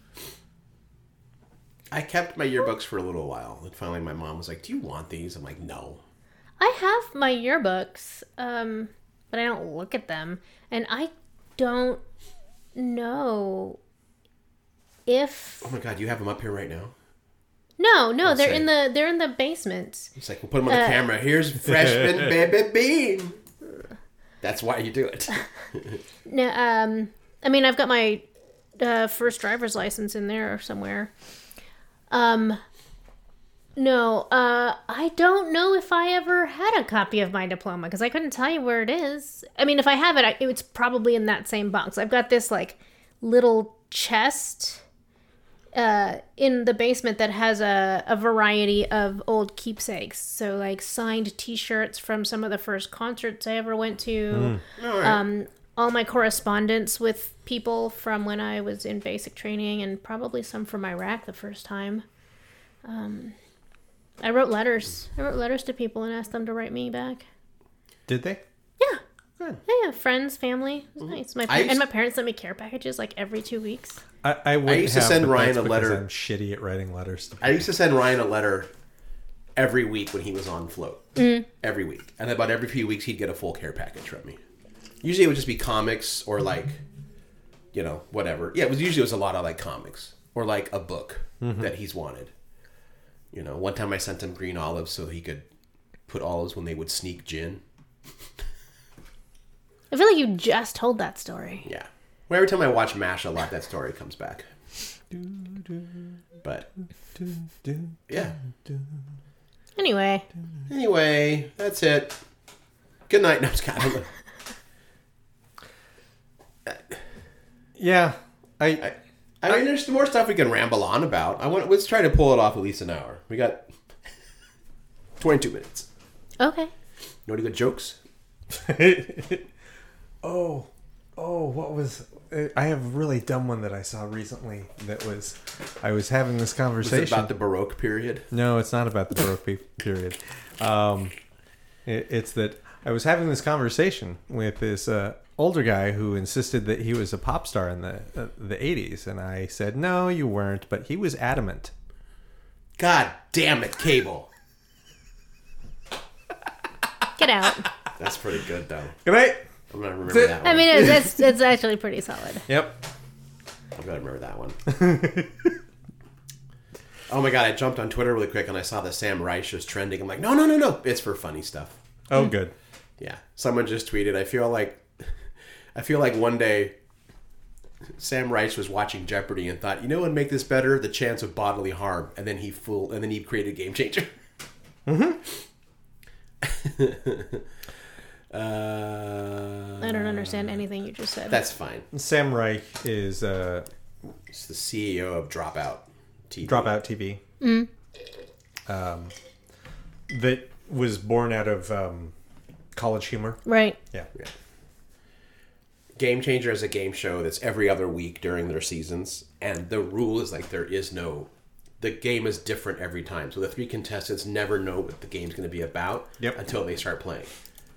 I kept my yearbooks for a little while. And finally my mom was like, do you want these? I'm like, no.
I have my yearbooks, um, but I don't look at them, and I don't know if.
Oh my God, you have them up here right now?
No, no,
Let's
they're
see.
in the they're in the basement.
It's like, we'll put them on the
Uh,
camera. Here's freshman baby bean. That's why you do it.
No, um, I mean, I've got my uh, first driver's license in there somewhere. Um, no, uh, I don't know if I ever had a copy of my diploma because I couldn't tell you where it is. I mean, if I have it, I, it's probably in that same box. I've got this like little chest uh, in the basement that has a, a variety of old keepsakes. So like signed T-shirts from some of the first concerts I ever went to.
All right.
Um, all my correspondence with people from when I was in basic training, and probably some from Iraq the first time. Um, I wrote letters. I wrote letters to people and asked them to write me back.
Did they?
Yeah.
Good.
Yeah, yeah. Friends, family. It was nice. My par-
I used-
and my parents sent me care packages like every two weeks.
I, I, would
used to
have,
send
but
Ryan
that's
a
because
letter.
I'm shitty at writing letters. To
I used to send Ryan a letter every week when he was on float. Mm. Every week. And about every few weeks, he'd get a full care package from me. Usually it would just be comics or like, you know, whatever. Yeah, it was usually it was a lot of like comics or like a book
Mm-hmm.
that he's wanted. You know, one time I sent him green olives so he could put olives when they would sneak gin.
I feel like you just told that story.
Yeah. Well, every time I watch MASH a lot, that story comes back. But, yeah.
Anyway,
Anyway, that's it. Good night. No, I'm just kidding.
Yeah, I,
I, I mean, there's more stuff we can ramble on about. I want. Let's try to pull it off at least an hour. We got twenty-two minutes.
okay.
You know any good jokes?
oh, oh, what was? I have a really dumb one that I saw recently. That was, I was having this
Is
conversation
it about the Baroque period?
No, it's not about the Baroque pe- period. Um, it, it's that I was having this conversation with this uh, older guy who insisted that he was a pop star in the uh, the eighties, and I said, "No, you weren't," but he was adamant.
God damn it, Cable.
Get out.
That's pretty good, though.
Good night.
I'm gonna remember
it.
that one.
I mean, it's, it's, it's actually pretty solid.
Yep.
I'm gonna remember that one. Oh my god, I jumped on Twitter really quick and I saw that Sam Reich was trending. I'm like, no, no, no, no. It's for funny stuff.
Oh, good.
Yeah. Someone just tweeted, I feel like I feel like one day Sam Reich was watching Jeopardy and thought, you know what would make this better? The chance of bodily harm. And then he fool and then he created Game Changer. Mm-hmm. uh,
I don't understand anything you just said.
That's fine.
Sam Reich is uh,
It's the C E O of Dropout T V.
Dropout T V.
Mm.
Um, that was born out of um, College Humor.
Right.
Yeah.
Yeah. Game Changer is a game show that's every other week during their seasons, and the rule is like there is no. The game is different every time, so the three contestants never know what the game's going to be about
Yep.
until they start playing.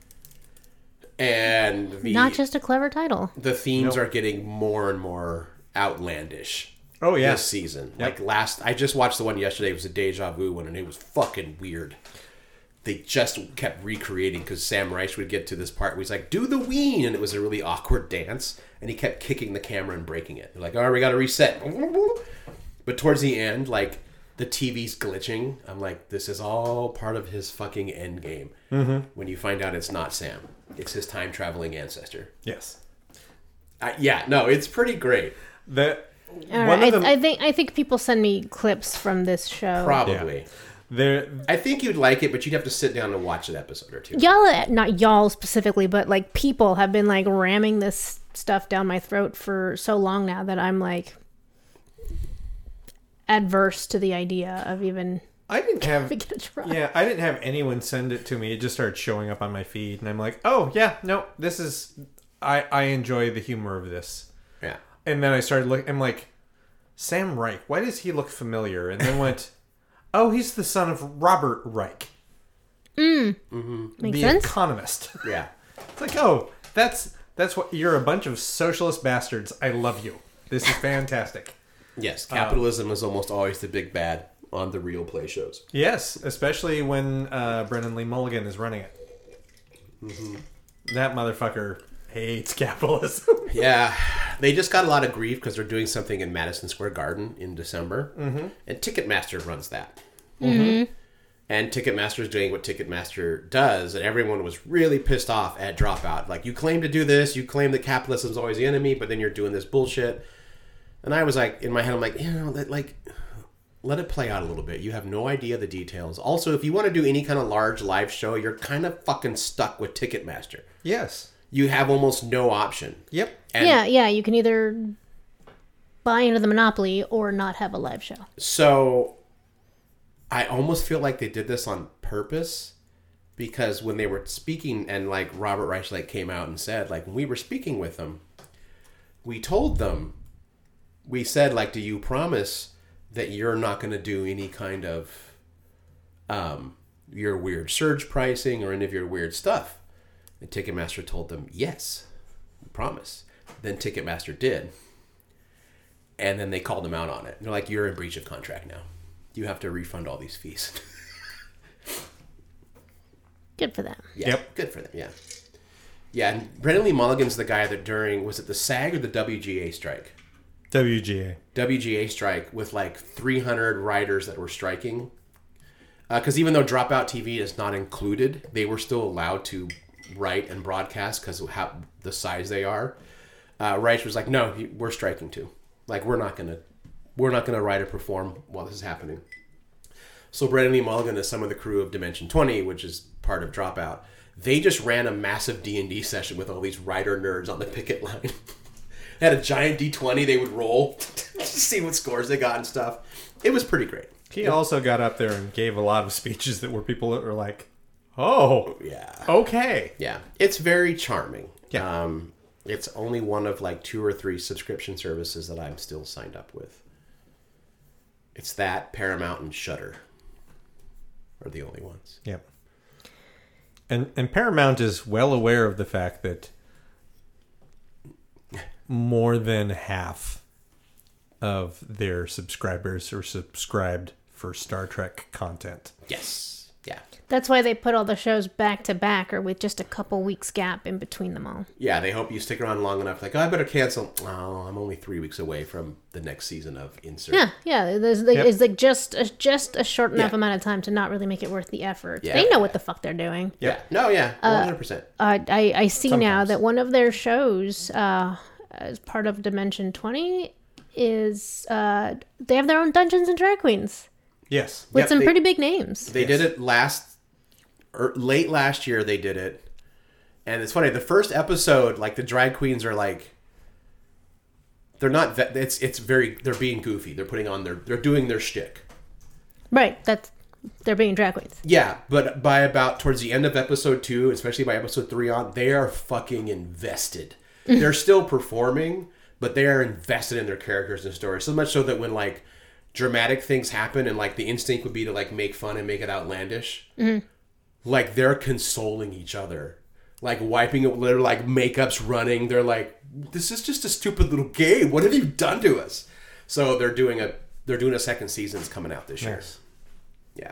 And the,
Not just a clever title.
the themes
Nope.
are getting more and more outlandish.
Oh, yeah.
This season,
Yep.
like last, I just watched the one yesterday. It was a Deja Vu one, and it was fucking weird. They just kept recreating because Sam Rice would get to this part where he's like, "Do the ween," and it was a really awkward dance, and he kept kicking the camera and breaking it. They're like, "All right, we got to reset." But towards the end, like the T V's glitching. I'm like, this is all part of his fucking end game. Mm-hmm. When you find out it's not Sam, it's his time traveling ancestor.
Yes.
Uh, yeah, no, it's pretty great.
The
All
one
right,
of them.
I, I think I think people send me clips from this show.
Probably.
there.
I think you'd like it, but you'd have to sit down and watch an episode or two.
Y'all, not y'all specifically, but like people have been like ramming this stuff down my throat for so long now that I'm like adverse to the idea of even
I didn't have.
giving it a try.
Yeah, I didn't have anyone send it to me. It just started showing up on my feed, and I'm like, oh yeah, no, this is. I I enjoy the humor of this.
Yeah.
And then I started looking. I'm like, Sam Reich. Why does he look familiar? And then went, oh, he's the son of Robert Reich,
Makes
the
sense.
economist.
Yeah.
It's like, oh, that's that's what you're a bunch of socialist bastards. I love you. This is fantastic.
Yes, capitalism is almost always the big bad on the real play shows.
Yes, especially when uh, Brennan Lee Mulligan is running it. Mm-hmm. That motherfucker hates capitalism.
Yeah, they just got a lot of grief because they're doing something in Madison Square Garden in December, mm-hmm. and Ticketmaster runs that. Mm-hmm. And Ticketmaster is doing what Ticketmaster does, and everyone was really pissed off at Dropout. Like, you claim to do this, you claim that capitalism is always the enemy, but then you're doing this bullshit. And I was like, in my head, I'm like, you know, that like, let it play out a little bit. You have no idea the details. Also, if you want to do any kind of large live show, you're kind of fucking stuck with Ticketmaster.
Yes.
You have almost no option.
Yep.
And
Yeah, yeah. You can either buy into the monopoly or not have a live show.
So I almost feel like they did this on purpose, because when they were speaking and like Robert Reich like came out and said, like, when we were speaking with them, we told them, we said, like, do you promise that you're not going to do any kind of um, your weird surge pricing or any of your weird stuff? And Ticketmaster told them, yes, we promise. Then Ticketmaster did. And then they called them out on it. They're like, you're in breach of contract now. You have to refund all these fees.
Good for them.
Yeah,
Yep.
good for them, yeah. Yeah, and Brennan Lee Mulligan's the guy that during, was it the SAG or the W G A strike?
W G A.
W G A strike with like three hundred writers that were striking. Because uh, even though Dropout T V is not included, they were still allowed to write and broadcast because of how the size they are. Uh, Reich was like, no, we're striking too. Like, we're not gonna, we're not gonna write or perform while this is happening. So Brennan Lee Mulligan and some of the crew of Dimension twenty, which is part of Dropout, they just ran a massive D and D session with all these writer nerds on the picket line. They had a giant D twenty they would roll to see what scores they got and stuff. It was pretty great.
He also got up there and gave a lot of speeches that were people that were like, oh,
Yeah.
okay.
Yeah. It's very charming.
Yeah.
Um, it's only one of like two or three subscription services that I'm still signed up with. It's that, Paramount, and Shudder are the only ones.
Yep. And and Paramount is well aware of the fact that more than half of their subscribers are subscribed for Star Trek content.
Yes. Yeah.
That's why they put all the shows back to back or with just a couple weeks gap in between them all.
Yeah, they hope you stick around long enough. Like, oh, I better cancel. Oh, I'm only three weeks away from the next season of Insert.
Yeah, yeah. There's like,
Yep.
it's like just a, just a short enough
Yeah.
amount of time to not really make it worth the effort.
Yeah.
They know what the fuck they're doing.
Yeah. No, yeah. one hundred percent.
Uh, I I see now
Sometimes.
that one of their shows, uh, as part of Dimension twenty, is uh, they have their own Dungeons and Drag Queens
Yes.
with
Yep,
some
they-
pretty big names.
They did it last, or late last year. They did it, and it's funny. The first episode, like the drag queens are like, they're not. ve- It's it's very. They're being goofy. They're putting on their. They're doing their shtick.
Right, that's they're being drag queens.
Yeah, but by about towards the end of episode two, especially by episode three on, they are fucking invested. They're still performing, but they are invested in their characters and stories. So much so that when like dramatic things happen and like the instinct would be to like make fun and make it outlandish, mm-hmm. like they're consoling each other. Like wiping it, they're like makeup's running. They're like, this is just a stupid little game. What have you done to us? So they're doing a they're doing a second season's coming out this year.
Nice.
Yeah.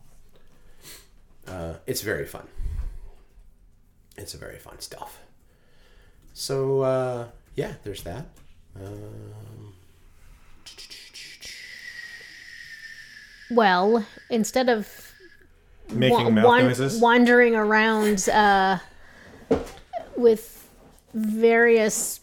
Uh, it's very fun. It's a very fun stuff. So uh, yeah, there's that. Um...
Well, instead of
Making
wa-
mouth
wan-
noises?
wandering around uh, with various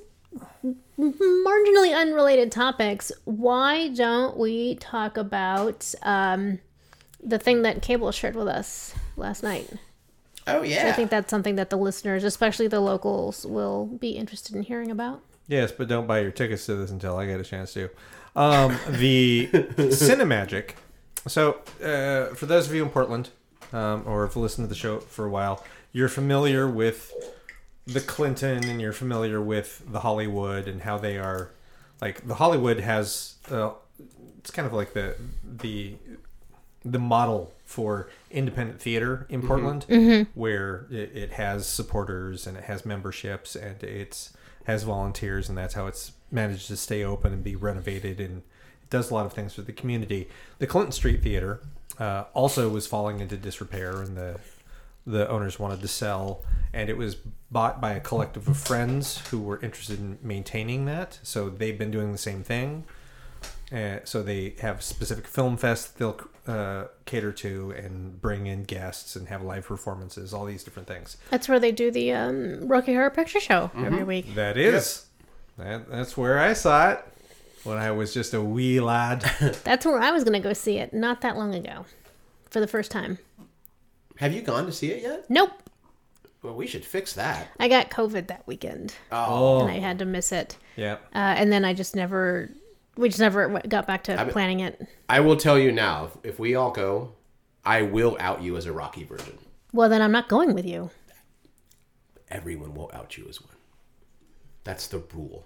marginally unrelated topics, why don't we talk about um, the thing that Cable shared with us last night?
Oh yeah.
I think that's something that the listeners, especially the locals, will be interested in hearing about.
Yes, but don't buy your tickets to this until I get a chance to. Um, the Cinemagic. So, uh, for those of you in Portland, um, or if you listened to the show for a while, you're familiar with the Clinton and you're familiar with the Hollywood and how they are, like, the Hollywood has, uh, it's kind of like the, the, the model for independent theater in Portland, mm-hmm. where it, it has supporters and it has memberships and it's has volunteers, and that's how it's managed to stay open and be renovated, and it does a lot of things for the community. The Clinton Street Theater uh, also was falling into disrepair, and the the owners wanted to sell, and it was bought by a collective of friends who were interested in maintaining that. So they've been doing the same thing. Uh, so they have specific film fest they'll uh, cater to and bring in guests and have live performances, all these different things.
That's where they do the um, Rocky Horror Picture Show mm-hmm. every week.
That is. Yep. That, that's where I saw it when I was just a wee lad.
That's where I was going to go see it not that long ago for the first time.
Have you gone to see it yet?
Nope.
Well, we should fix that.
I got COVID that weekend.
Oh.
And I had to miss it.
Yeah.
Uh, and then I just never... We just never got back to I mean, planning it.
I will tell you now, if we all go, I will out you as a Rocky virgin.
Well, then I'm not going with you.
Everyone will out you as one. That's the rule.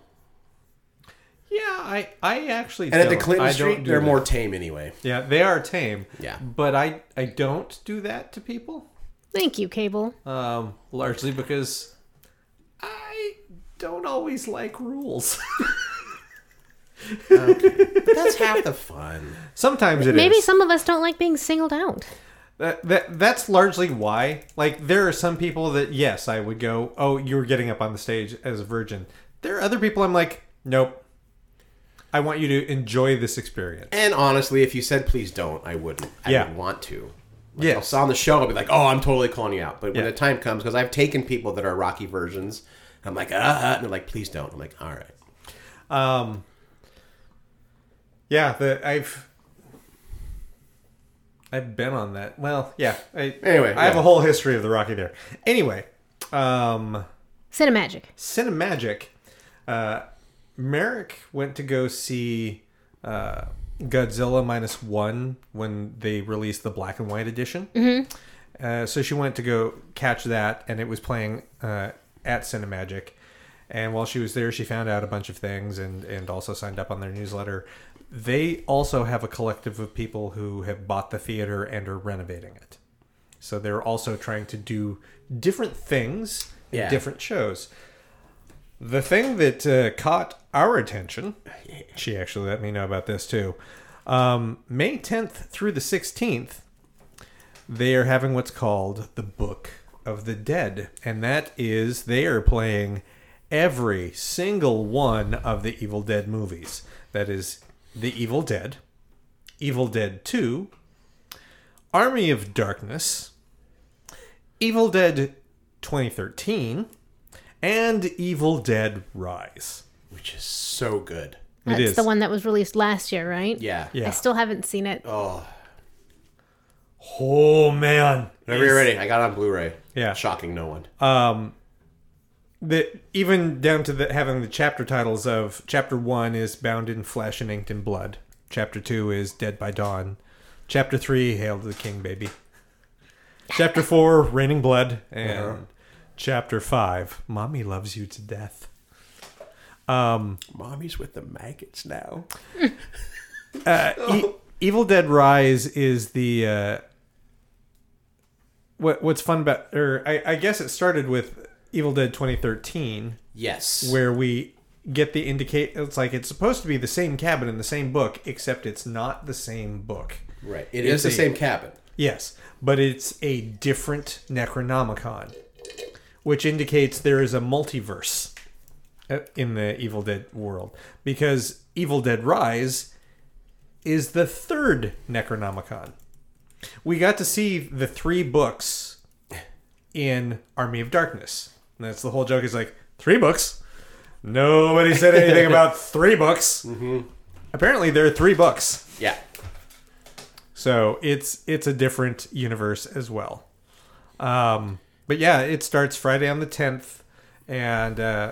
Yeah, I, I actually
and
don't.
at the Clinton
I
Street,
don't do
they're
that.
more tame anyway.
Yeah, they are tame.
Yeah.
But I, I don't do that to people.
Thank you, Cable.
Um, largely because I don't always like rules.
Okay. But that's half the fun.
Sometimes it
Maybe
is.
some of us don't like being singled out.
That, that That's largely why. Like, there are some people that, yes, I would go, oh, you were getting up on the stage as a virgin. There are other people I'm like, nope. I want you to enjoy this experience.
And honestly, if you said please don't, I wouldn't. I
Yeah.
would want to. Like,
Yes.
I'll on the show, I'll be like, oh, I'm totally calling you out. But when
Yeah.
the time comes, because I've taken people that are Rocky versions, I'm like, ah, and they're like, please don't. I'm like, all right.
Um... Yeah, the I've I've been on that. Well, yeah. I,
Anyway,
I have
yeah.
a whole history of the Rocky there. Anyway, um,
Cinemagic.
Cinemagic. Uh, Merrick went to go see uh, Godzilla Minus One when they released the black and white edition. Mm-hmm. Uh, so she went to go catch that, and it was playing uh, at Cinemagic. And while she was there, she found out a bunch of things and, and also signed up on their newsletter. They also have a collective of people who have bought the theater and are renovating it. So they're also trying to do different things in
Yeah.
different shows. The thing that uh, caught our attention, she actually let me know about this too. Um, May tenth through the sixteenth, they are having what's called the Book of the Dead. And that is, they are playing every single one of the Evil Dead movies. That is The Evil Dead, Evil Dead two, Army of Darkness, Evil Dead twenty thirteen, and Evil Dead Rise.
Which is so good.
That's
It is.
the one that was released last year, right?
Yeah.
Yeah.
I still haven't seen it.
Oh.
Oh, man.
Whenever you're ready, I got it on Blu-ray.
Yeah.
Shocking no one.
Um, the even down to the having the chapter titles of chapter one is Bound in Flesh and Inked in Blood. Chapter two is Dead by Dawn. Chapter three, Hail to the King, baby. Chapter four, Raining Blood, and
Uh-huh.
chapter five, Mommy Loves You to Death. Um,
Mommy's with the maggots now.
uh, e- Evil Dead Rise is the uh, what what's fun about, or I, I guess it started with Evil Dead twenty thirteen,
Yes.
where we get the indicate. It's like it's supposed to be the same cabin in the same book, except it's not the same book.
Right. It
It's
is the
a-
same cabin.
Yes, but it's a different Necronomicon, which indicates there is a multiverse uh, in the Evil Dead world, because Evil Dead Rise is the third Necronomicon. We got to see the three books in Army of Darkness. And that's the whole joke, is like, three books? Nobody said anything about three books. Mm-hmm. Apparently there are three books.
Yeah.
So it's it's a different universe as well. Um, but yeah, it starts Friday on the tenth, and uh,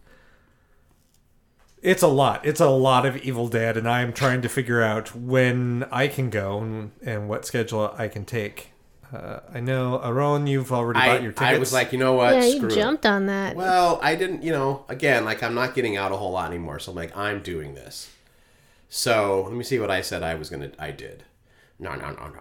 it's a lot. It's a lot of Evil Dead, and I'm trying to figure out when I can go and, and what schedule I can take. Uh, I know, Aaron, you've already
I,
bought your tickets.
I was like, you know what?
Yeah, you
Screw
jumped
it.
on that.
Well, I didn't, you know, again, like I'm not getting out a whole lot anymore. So I'm like, I'm doing this. So let me see what I said I was going to, I did. No, no, no,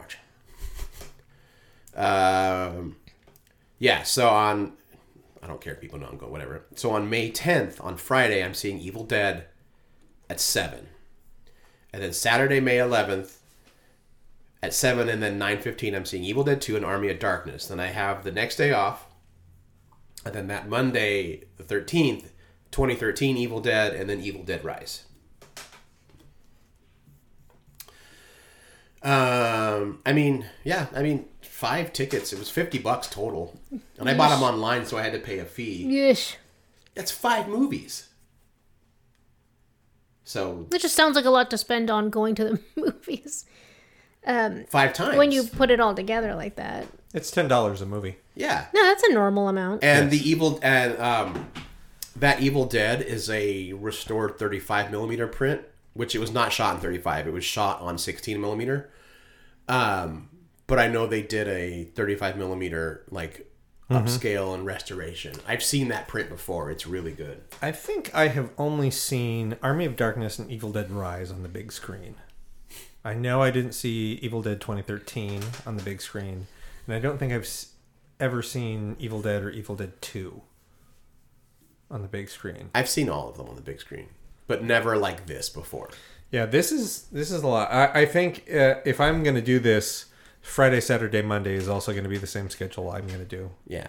no. Um, yeah, so on, I don't care if people know I'm going, whatever. So on May tenth, on Friday, I'm seeing Evil Dead at seven. And then Saturday, May eleventh, at seven, and then nine fifteen, I'm seeing Evil Dead two and Army of Darkness. Then I have the next day off. And then that Monday, the thirteenth, twenty thirteen, Evil Dead, and then Evil Dead Rise. Um, I mean, yeah, I mean, five tickets. It was fifty bucks total. And I bought them online, so I had to pay a fee.
Yeesh.
That's five movies. So,
That just sounds like a lot to spend on going to the movies. Um,
five times.
when you put it all together like that.
It's ten dollars a movie.
Yeah.
No, that's a normal amount.
And
Yes.
the Evil, and um, that Evil Dead is a restored thirty-five millimeter print, which it was not shot in thirty-five. It was shot on sixteen millimeter. Um, but I know they did a thirty-five millimeter like upscale and restoration. I've seen that print before. It's really good.
I think I have only seen Army of Darkness and Evil Dead Rise on the big screen. I know I didn't see Evil Dead twenty thirteen on the big screen, and I don't think I've s- ever seen Evil Dead or Evil Dead two on the big screen.
I've seen all of them on the big screen, but never like this before.
Yeah, this is this is a lot. I, I think uh, if I'm going to do this, Friday, Saturday, Monday is also going to be the same schedule I'm going to do.
Yeah.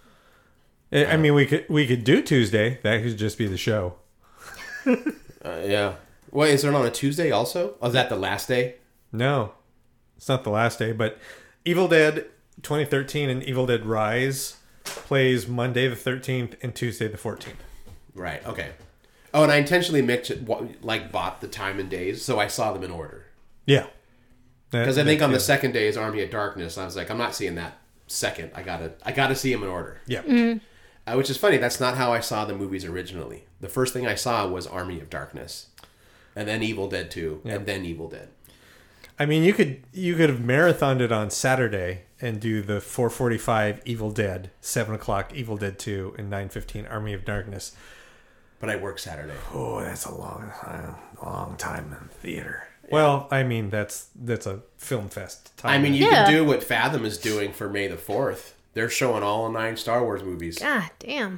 I, I mean, we could we could do Tuesday. That could just be the show.
Uh, yeah. Wait, is it on a Tuesday also? Oh, is that the last day?
No, it's not the last day, but Evil Dead twenty thirteen and Evil Dead Rise plays Monday the thirteenth and Tuesday the fourteenth.
Right. Okay. Oh, and I intentionally mixed it, like bought the time and days, so I saw them in order.
Yeah.
Because I think on
yeah.
the second day is Army of Darkness. I was like, I'm not seeing that second. I gotta, I gotta see them in order.
Yeah.
Uh, which is funny. That's not how I saw the movies originally. The first thing I saw was Army of Darkness, and then Evil Dead two,
Yeah.
and then Evil Dead.
I mean, you could you could have marathoned it on Saturday and do the four forty-five Evil Dead, seven o'clock Evil Dead two, and nine fifteen Army of Darkness.
But I work Saturday.
Oh, that's a long, uh, long time in theater. Well, I mean, that's that's a film fest time.
I mean, you
Yeah.
can do what Fathom is doing for May the fourth. They're showing all nine Star Wars movies.
God damn.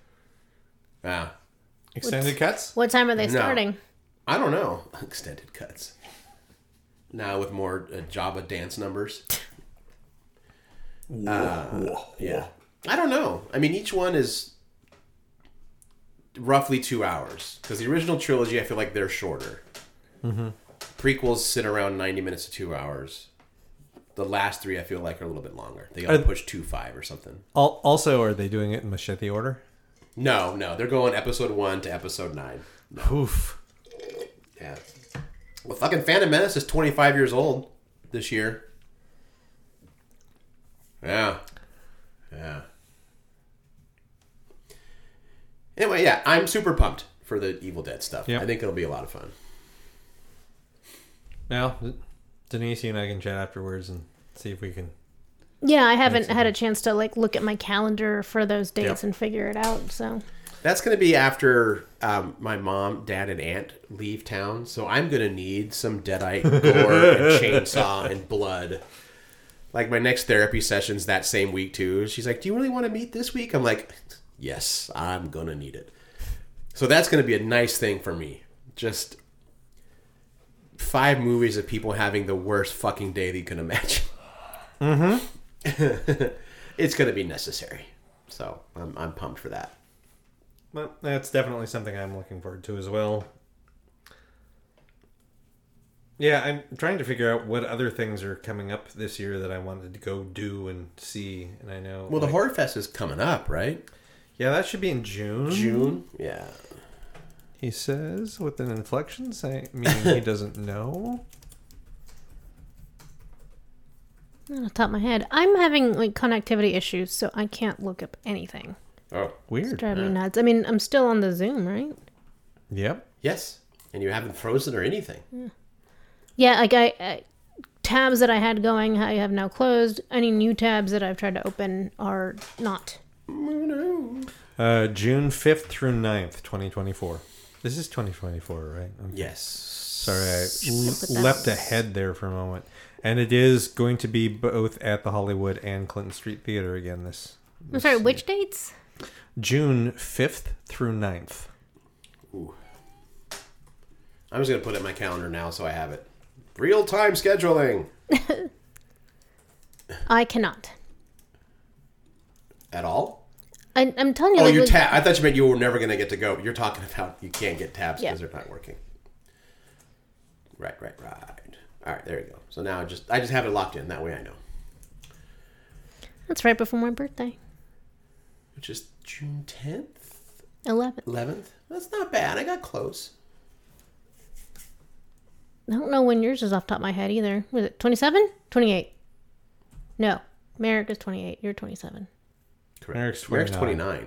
Yeah.
extended cuts.
What time are they
No.
starting?
I don't know. Extended cuts. Now with more uh, Jabba dance numbers. Uh, yeah. I don't know. I mean, each one is roughly two hours. Because the original trilogy, I feel like they're shorter. Mm-hmm. Prequels sit around ninety minutes to two hours. The last three, I feel like, are a little bit longer. They gotta
Are-
push two five or something.
Al- Also, are they doing it in machete order?
No, no. They're going episode one to episode nine.
Oof.
Yeah. Well, fucking Phantom Menace is twenty-five years old this year. Yeah. Yeah. Anyway, yeah, I'm super pumped for the Evil Dead stuff.
Yep.
I think it'll be a lot of fun.
Now, Denise, you and I can chat afterwards and see if we can.
Yeah, I haven't had a chance to like look at my calendar for those dates
Yep.
and figure it out. So
That's going to be after um, my mom, dad, and aunt leave town. So I'm going to need some Deadite gore and chainsaw and blood. Like my next therapy session's that same week too. She's like, do you really want to meet this week? I'm like, yes, I'm going to need it. So that's going to be a nice thing for me. Just five movies of people having the worst fucking day that you can imagine. Mm-hmm. It's going to be necessary. So I'm, I'm pumped for that.
Well, that's definitely something I'm looking forward to as well. Yeah, I'm trying to figure out what other things are coming up this year that I wanted to go do and see. And I know...
Well, like, the Horror Fest is coming up, right?
Yeah, that should be in June.
June? Yeah.
He says, with an inflection, say, meaning he doesn't know.
On the top of my head, I'm having like connectivity issues, so I can't look up anything.
Oh,
weird.
It's driving me nuts. I mean, I'm still on the Zoom, right?
Yep.
Yes. And you haven't frozen or anything.
Yeah, yeah like I, I tabs that I had going, I have now closed. Any new tabs that I've tried to open are not.
Uh, June fifth through ninth, twenty twenty-four. This is twenty twenty-four, right? Okay.
Yes.
Sorry, I l- leapt ahead there for a moment. And it is going to be both at the Hollywood and Clinton Street Theater again this, this
I'm sorry,
year.
which dates?
June fifth through ninth.
Ooh. I'm just going to put it in my calendar now so I have it. Real-time scheduling.
I cannot.
At all?
I, I'm telling you.
Oh,
like,
your
like,
tab. I thought you meant you were never going to get to go. You're talking about you can't get tabs because
yeah.
they're not working. Right, right, right. All right, there you go. So now I just I just have it locked in. That way I know.
That's right before my birthday.
Which is June tenth?
eleventh.
eleventh? That's not bad. I got close.
I don't know when yours is off the top of my head either. Was it twenty-seven? twenty-eight. No. Merrick is twenty-eight. You're twenty-seven.
Correct.
Merrick's
Merrick's
twenty-nine.
twenty-nine.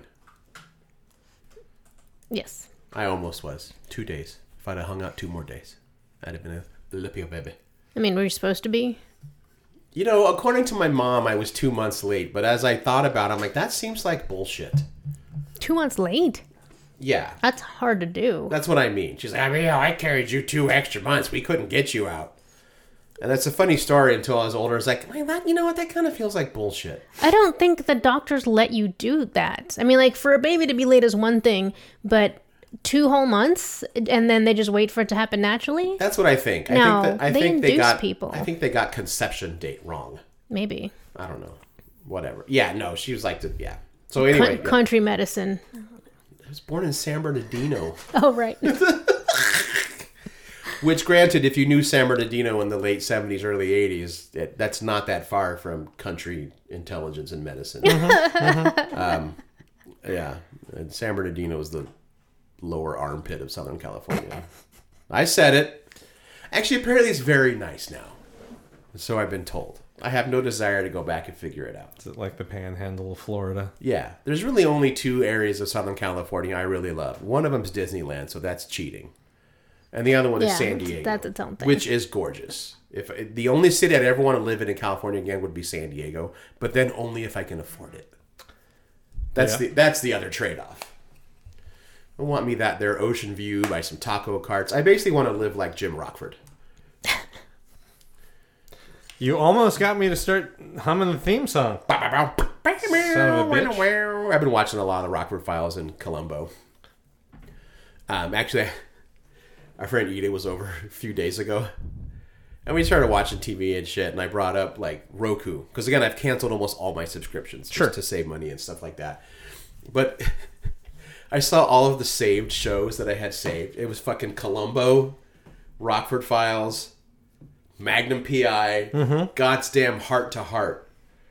Yes.
I almost was. Two days. If I'd have hung out two more days, I'd have been a Filipino baby.
I mean, were you supposed to be?
You know, according to my mom, I was two months late. But as I thought about it, I'm like, that seems like bullshit.
Two months late?
Yeah.
That's hard to do.
That's what I mean. She's like, I mean, you know, I carried you two extra months. We couldn't get you out. And that's a funny story until I was older. I was like, man, that, you know what? That kind of feels like bullshit.
I don't think the doctors let you do that. I mean, like, for a baby to be late is one thing, but two whole months and then they just wait for it to happen naturally?
That's what I think.
No,
I think that, I
they
think they
induce
got
people.
I think they got conception date wrong.
Maybe.
I don't know. Whatever. Yeah, no, she was like, the, yeah. So anyway,
Con- country medicine.
I was born in San Bernardino.
Oh, right.
Which, granted, if you knew San Bernardino in the late seventies, early eighties, it, that's not that far from country intelligence and medicine. Mm-hmm, mm-hmm. Um, yeah, and San Bernardino is the lower armpit of Southern California. I said it. Actually, apparently it's very nice now. So I've been told. I have no desire to go back and figure it out.
Is it like the panhandle of Florida?
Yeah. There's really only two areas of Southern California I really love. One of them is Disneyland, so that's cheating. And the other one
Yeah,
is San Diego.
that's its own thing.
Which is gorgeous. If the only city I'd ever want to live in in California again would be San Diego, but then only if I can afford it. That's
Yeah.
the that's the other trade-off. I want me that there ocean view by some taco carts. I basically want to live like Jim Rockford.
You almost got me to start humming the theme song. Son of a bitch.
I've been watching a lot of the Rockford Files in Columbo. Um, actually, our friend Edith was over a few days ago, and we started watching T V and shit. And I brought up like Roku because again, I've canceled almost all my subscriptions just
Sure.
to save money and stuff like that. But I saw all of the saved shows that I had saved. It was fucking Columbo, Rockford Files, Magnum P I, mm-hmm. God's damn Heart to Heart.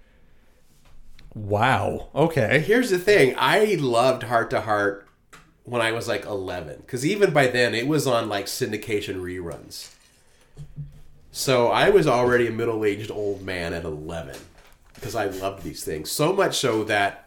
Wow. Okay.
Here's the thing. I loved Heart to Heart when I was like eleven. Because even by then, it was on like syndication reruns. So I was already a middle-aged old man at eleven. Because I loved these things. So much so that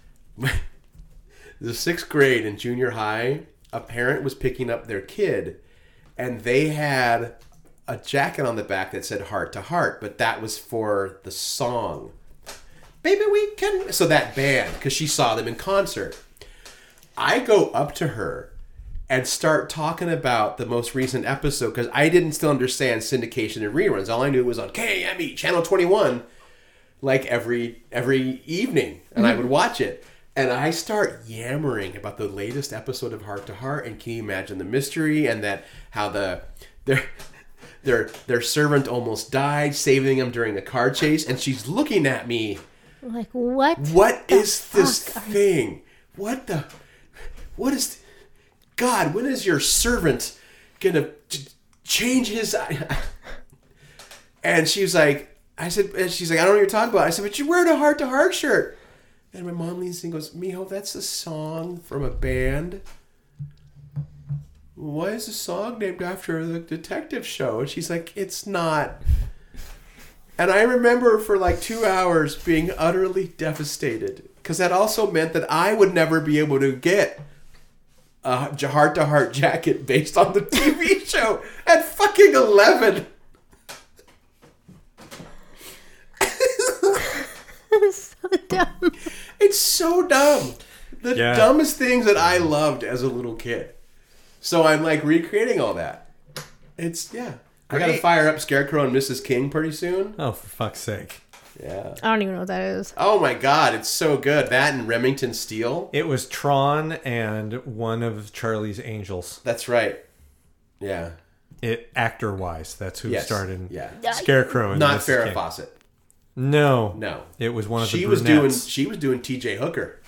the sixth grade in junior high, a parent was picking up their kid. And they had a jacket on the back that said Heart to Heart. But that was for the song. Baby, we can... So that band, because she saw them in concert. I go up to her and start talking about the most recent episode because I didn't still understand syndication and reruns. All I knew was on K A M E, Channel twenty-one, like every every evening. And I would watch it. And I start yammering about the latest episode of Heart to Heart. And can you imagine the mystery and that how the their their their servant almost died, saving him during the car chase. And she's looking at me.
Like, what?
What is this
fuck are you-
thing? What the... What is... God, when is your servant gonna ch- change his... And she was like... I said... And she's like, I don't know what you're talking about. I said, but you're wearing a heart-to-heart shirt. And my mom leans in and goes, Miho, that's a song from a band. Why is the song named after the detective show? And she's like, it's not... And I remember for like two hours being utterly devastated because that also meant that I would never be able to get a heart-to-heart jacket based on the T V show at fucking eleven.
So dumb.
It's so dumb. The
Yeah.
dumbest things that I loved as a little kid. So I'm like recreating all that. It's, yeah. I gotta
Great.
fire up Scarecrow and Missus King pretty soon.
Oh, for fuck's sake.
Yeah.
I don't even know what that is.
Oh my god, it's so good. That and Remington Steele.
It was Tron and one of Charlie's Angels.
That's right. Yeah.
It actor-wise, that's who
Yes.
started
Yeah.
Scarecrow and
Not
Missus
Farrah
King.
Fawcett.
No.
No.
It was one of the
She was doing
brunettes.
she was doing T J Hooker.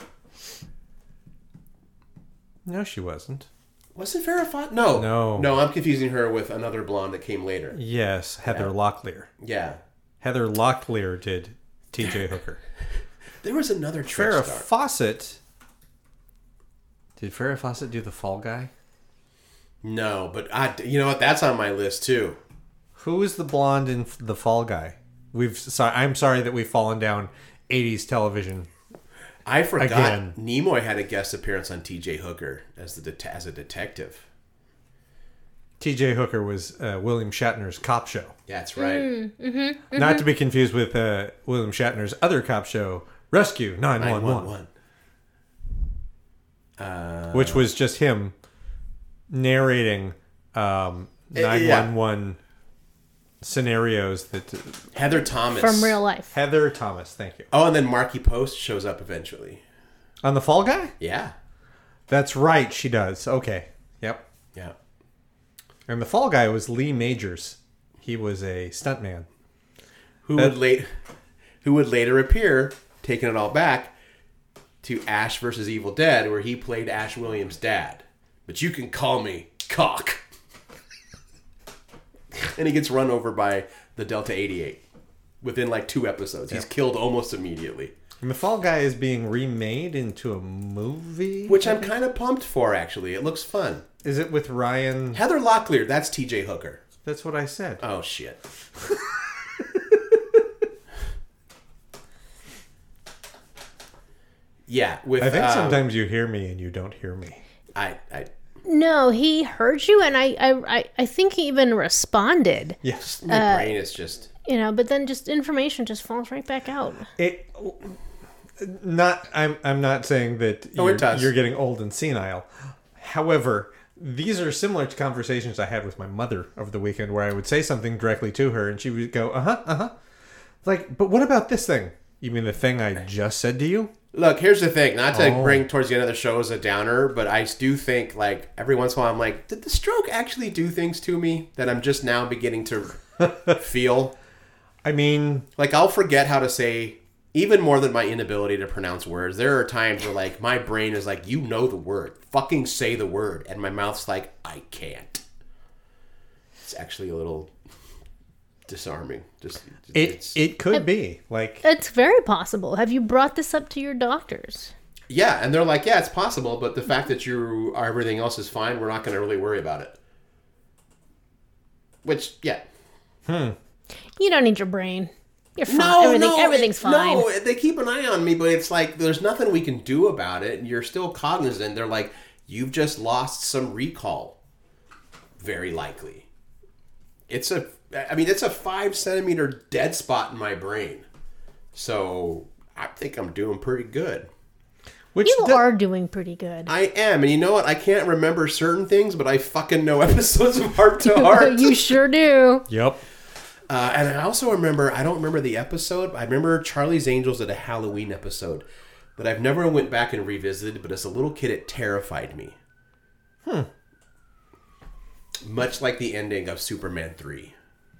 No, she wasn't.
Wasn't Farrah Fawcett? No.
No.
No, I'm confusing her with another blonde that came later.
Yes, Heather Locklear.
Yeah.
Heather Locklear did T J Hooker.
There was another Trek
Farrah
star.
Fawcett. Did Farrah Fawcett do the Fall Guy?
No, but I, you know what? That's on my list too.
Who is the blonde in the Fall Guy? We've. Sorry, I'm sorry that we've fallen down eighties television.
I forgot
Again.
Nimoy had a guest appearance on T J Hooker as the det- as a detective.
T J Hooker was uh, William Shatner's cop show.
Yeah, that's right.
Not to be confused with uh, William Shatner's other cop show, Rescue nine one one,
nine one one.
which was just him narrating um,
yeah.
nine one one scenarios that...
Heather Thomas.
From real life.
Heather Thomas, thank you.
Oh, and then Marky Post shows up eventually.
On the Fall Guy?
Yeah.
That's right, she does. Okay. Yep.
Yeah.
And the Fall Guy was Lee Majors. He was a stuntman.
Who
That-
would late who would later appear, taking it all back, to Ash versus Evil Dead, where he played Ash Williams' dad. But you can call me Cock. And he gets run over by the Delta eighty-eight within like two episodes. He's killed almost immediately.
And the Fall Guy is being remade into a movie?
Which I'm kind of pumped for, actually. It looks fun.
Is it with Ryan?
Heather Locklear, that's T J Hooker.
That's what I said.
Oh, shit. Yeah, with
I think
um,
sometimes you hear me and you don't hear me.
I, I
No, he heard you, and I, I, I, I think he even responded.
Yes.
my brain is just
You know, but then just information just falls right back out.
It not I'm I'm not saying that
Oh, it
you're,
does.
you're getting old and senile. However, these are similar to conversations I had with my mother over the weekend where I would say something directly to her and she would go, "Uh-huh, uh-huh." Like, "But what about this thing?" You mean the thing I just said to you?
Look, here's the thing. Not to
Oh.
bring towards the end of the show as a downer, but I do think, like, every once in a while I'm like, did the stroke actually do things to me that I'm just now beginning to feel?
I mean,
Like, I'll forget how to say, even more than my inability to pronounce words. There are times where, like, my brain is like, you know the word. Fucking say the word. And my mouth's like, I can't. It's actually a little disarming. Just
it
it's,
it could be. Like,
It's very possible. Have you brought this up to your doctors?
yeah, and they're like, yeah, it's possible, but the fact that you everything else is fine, we're not going to really worry about it. Which, yeah.
You don't need your brain. You're fine. Everything, everything's
it-
fine.
No, they keep an eye on me, but it's like there's nothing we can do about it, and you're still cognizant. They're like, you've just lost some recall. Very likely. It's a, I mean, it's a five centimeter dead spot in my brain. So I think I'm doing pretty good.
Which
You
do-
are doing pretty good.
I am, and you know what? I can't remember certain things, but I fucking know episodes of Heart to Heart.
You sure do.
Yep.
Uh, and I also remember, I don't remember the episode, but I remember Charlie's Angels did a Halloween episode that I've never went back and revisited, but as a little kid, it terrified me.
Hmm.
Much like the ending of Superman three.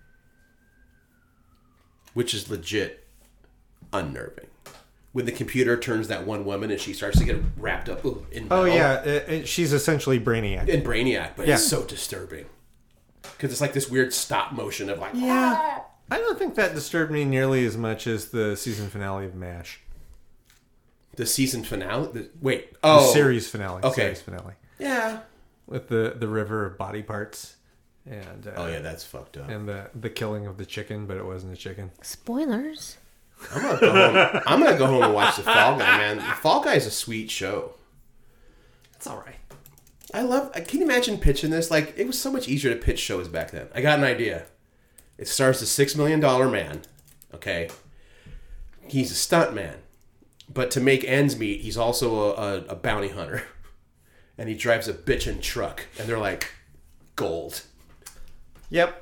Which is legit unnerving. When the computer turns that one woman and she starts to get wrapped up ooh, in metal.
Oh yeah, it, it, she's essentially Brainiac.
In Brainiac, but
Yeah.
it's so disturbing. Because it's like this weird stop motion of like...
Yeah. I don't think that disturbed me nearly as much as the season finale of MASH.
The season finale? The, wait.
The
Oh.
series finale.
Okay.
Series finale.
Yeah.
With the, the river of body parts. And uh,
Oh yeah, that's fucked up.
and the, the killing of the chicken, but it wasn't a chicken.
Spoilers.
I'm gonna go home. I'm gonna go home and watch the Fall Guy, man. The Fall Guy is a sweet show.
It's all right.
I love. Can you imagine pitching this? Like, it was so much easier to pitch shows back then. I got an idea. It stars the six million dollar man. Okay, he's a stunt man, but to make ends meet, he's also a, a, a bounty hunter, and he drives a bitchin' truck. And they're like, gold.
Yep.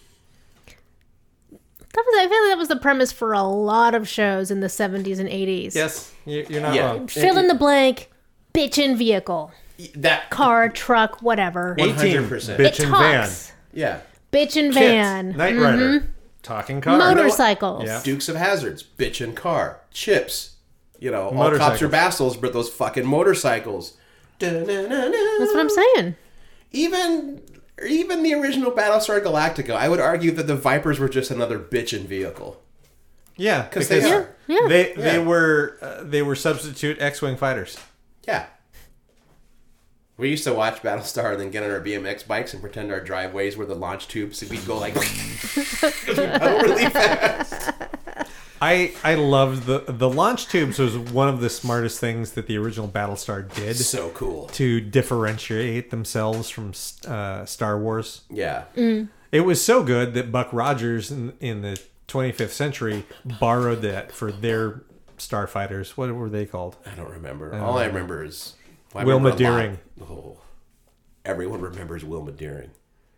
That was, I feel like that was the premise for a lot of shows in the seventies and eighties.
Yes, you- you're not
Yeah.
wrong.
Fill in the blank. Bitchin' vehicle.
That
Car, truck, whatever.
One
eighteen
hundred percent.
bitch
It
and van.
talks.
yeah.
Bitchin'
Kids,
van.
Knight Rider. Talking car.
Motorcycles.
Yeah.
Dukes of Hazzards, bitchin' car, Chips. You know, all
Motorcycles.
cops are bastards, but those fucking motorcycles.
That's what I'm saying.
Even even the original Battlestar Galactica, I would argue that the Vipers were just another bitchin' vehicle.
Yeah,
Because
because
they are.
Yeah.
they
Yeah.
they were uh, they were substitute X-wing fighters.
Yeah. We used to watch Battlestar and then get on our B M X bikes and pretend our driveways were the launch tubes, so we'd go like really fast.
I I loved the the launch tubes was one of the smartest things that the original Battlestar did
So cool.
to differentiate themselves from uh, Star Wars.
Yeah.
It was so good that Buck Rogers in, in the twenty-fifth century borrowed that for their starfighters. What were they called?
I don't remember. All I remember is well, I
Wilma
remember a lot.
Deering.
Oh, everyone remembers Wilma Deering.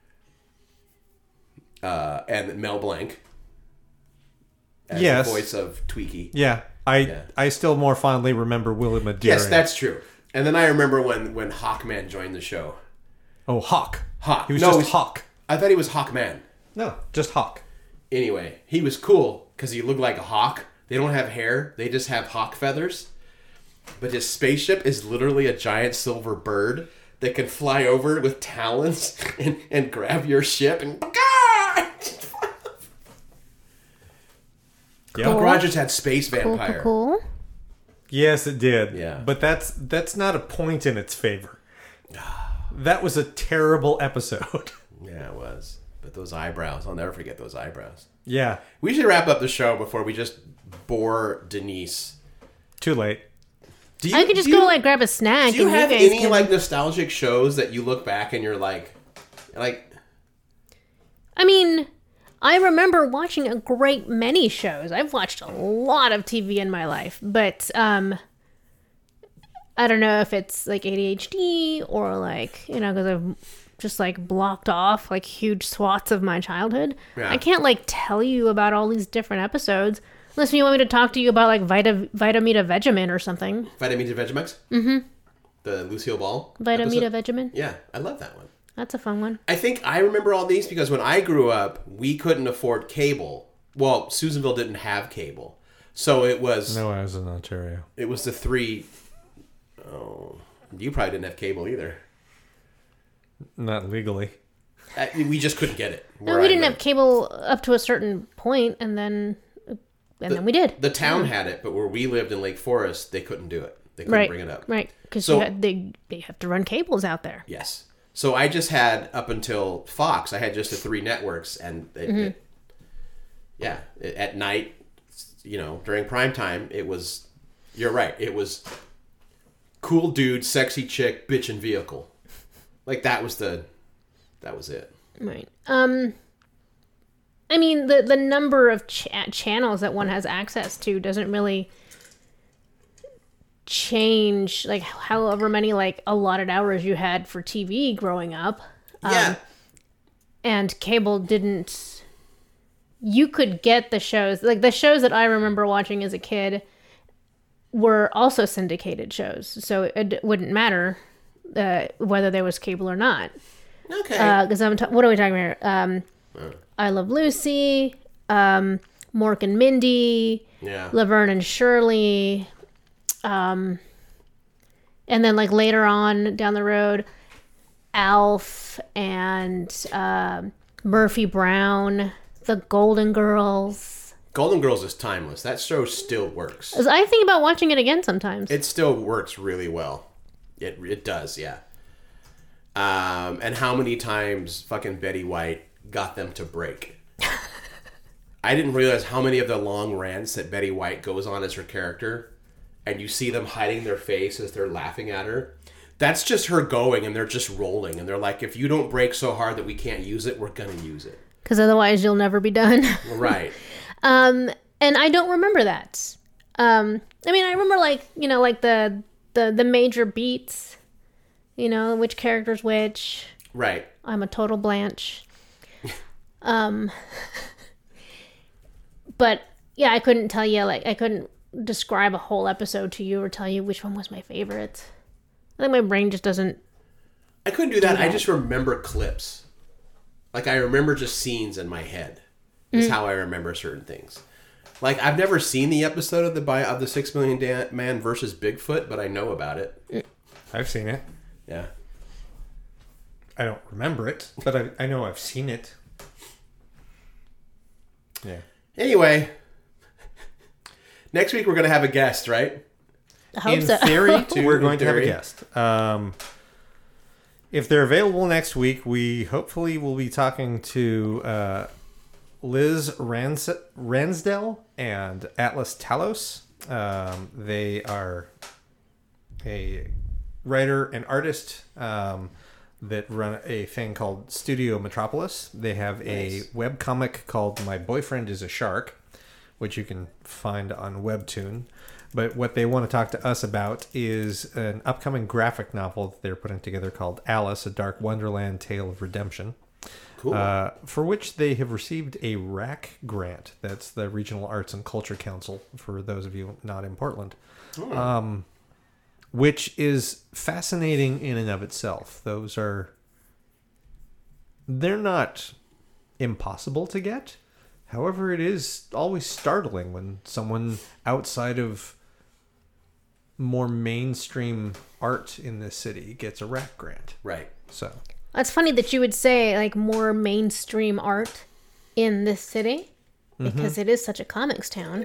Uh, and Mel Blanc. As
Yes.
the voice of Tweaky.
Yeah, I
Yeah.
I still more fondly remember Wilma Deering.
Yes, that's true. And then I remember when when Hawkman joined the show.
oh Hawk.
Hawk.
He was
No,
just
he's-
Hawk.
I thought he was Hawkman.
No, just Hawk.
Anyway, he was cool because he looked like a hawk. They don't have hair; they just have hawk feathers. But his spaceship is literally a giant silver bird that can fly over with talons and, and grab your ship and.
Yeah.
Buck
Cool.
Rogers had space
Cool, cool,
vampire.
cool.
Yes, it did.
Yeah.
But that's that's not a point in its favor. That was a terrible episode.
Yeah, it was. But those eyebrows, I'll never forget those eyebrows.
Yeah.
We should wrap up the show before we just bore Denise.
Too late.
Do
I could just
do
go
you-
like grab a snack.
Do you
and
have
you guys
any
can...
like nostalgic shows that you look back and you're like, like,
I mean, I remember watching a great many shows. I've watched a lot of T V in my life, but um, I don't know if it's like A D H D or like, you know, because I've just like blocked off like huge swaths of my childhood.
Yeah.
I can't like tell you about all these different episodes unless you want me to talk to you about like Vita Vitamita Vegemin or something.
Vitamita Vegemix? Mm-hmm. The Lucille Ball?
Vitamita
episode?
Vegemin.
Yeah, I love that one.
That's a fun one.
I think I remember all these because when I grew up, we couldn't afford cable. Well, Susanville didn't have cable. So it was
No, I was in Ontario.
it was the three oh you probably didn't have cable either.
Not legally.
Uh, We just couldn't get it.
No,
where
we
I
didn't
lived.
have cable up to a certain point, and then and then we did.
The town had it, but where we lived in Lake Forest, they couldn't do it. They couldn't
Right,
bring it up.
right, because
So-
they they have to run cables out there.
Yes. So I just had up until Fox, I had just the three networks, and it,
Mm-hmm.
it, yeah, it, at night, you know, during prime time, it was. You're right. It was cool dude, sexy chick, bitch and vehicle. Like that was the, that was it.
Right. Um. I mean, the the number of cha- channels that one has access to doesn't really change, like however many like allotted hours you had for T V growing up.
Yeah.
Um, and cable didn't. You could get the shows, like the shows that I remember watching as a kid were also syndicated shows, so it wouldn't matter uh, whether there was cable or not.
Okay.
Because I'm, ta- what are we talking about? Um,
Uh.
I Love Lucy, um, Mork and Mindy,
yeah.
Laverne and Shirley, um, and then like later on down the road, Alf and um Murphy Brown, The Golden Girls.
Golden Girls is timeless. That show still works.
As I think about watching it again sometimes.
It still works really well. It it does, yeah. Um, and how many times fucking Betty White got them to break? I didn't realize how many of the long rants that Betty White goes on as her character, and you see them hiding their face as they're laughing at her. That's just her going, and they're just rolling, and they're like, if you don't break so hard that we can't use it, we're gonna use it.
Because otherwise you'll never be done.
Right.
um, and I don't remember that. Um, I mean, I remember like, you know, like the, the, the major beats, you know, which character's which.
Right.
I'm a total Blanche. um, but yeah, I couldn't tell you, like, I couldn't describe a whole episode to you or tell you which one was my favorite. I think my brain just doesn't.
I couldn't do that. do that. I just remember clips. Like, I remember just scenes in my head. Is mm. how I remember certain things. Like, I've never seen the episode of the Bi- of the Six Million Dan- Man versus Bigfoot, but I know about it.
I've seen it.
Yeah.
I don't remember it, but I, I know I've seen it. Yeah.
Anyway, next week we're going to have a guest, right?
I hope
In
so.
theory, we're going
In
to have a
theory.
guest. Um, if they're available next week, we hopefully will be talking to uh, Liz Rans- Ransdell and Atlas Talos. Um, they are a writer and artist um, that run a thing called Studio Metropolis. They have a
Nice.
webcomic called My Boyfriend is a Shark, which you can find on Webtoon. But what they want to talk to us about is an upcoming graphic novel that they're putting together called Alice, A Dark Wonderland Tale of Redemption.
Cool.
Uh, for which they have received a R A C grant. That's the Regional Arts and Culture Council, for those of you not in Portland.
Oh.
Um, which is fascinating in and of itself. Those are... They're not impossible to get. However, it is always startling when someone outside of more mainstream art in this city gets a R A C grant.
Right.
So...
It's funny that you would say like more mainstream art in this city because mm-hmm. it is such a comics town.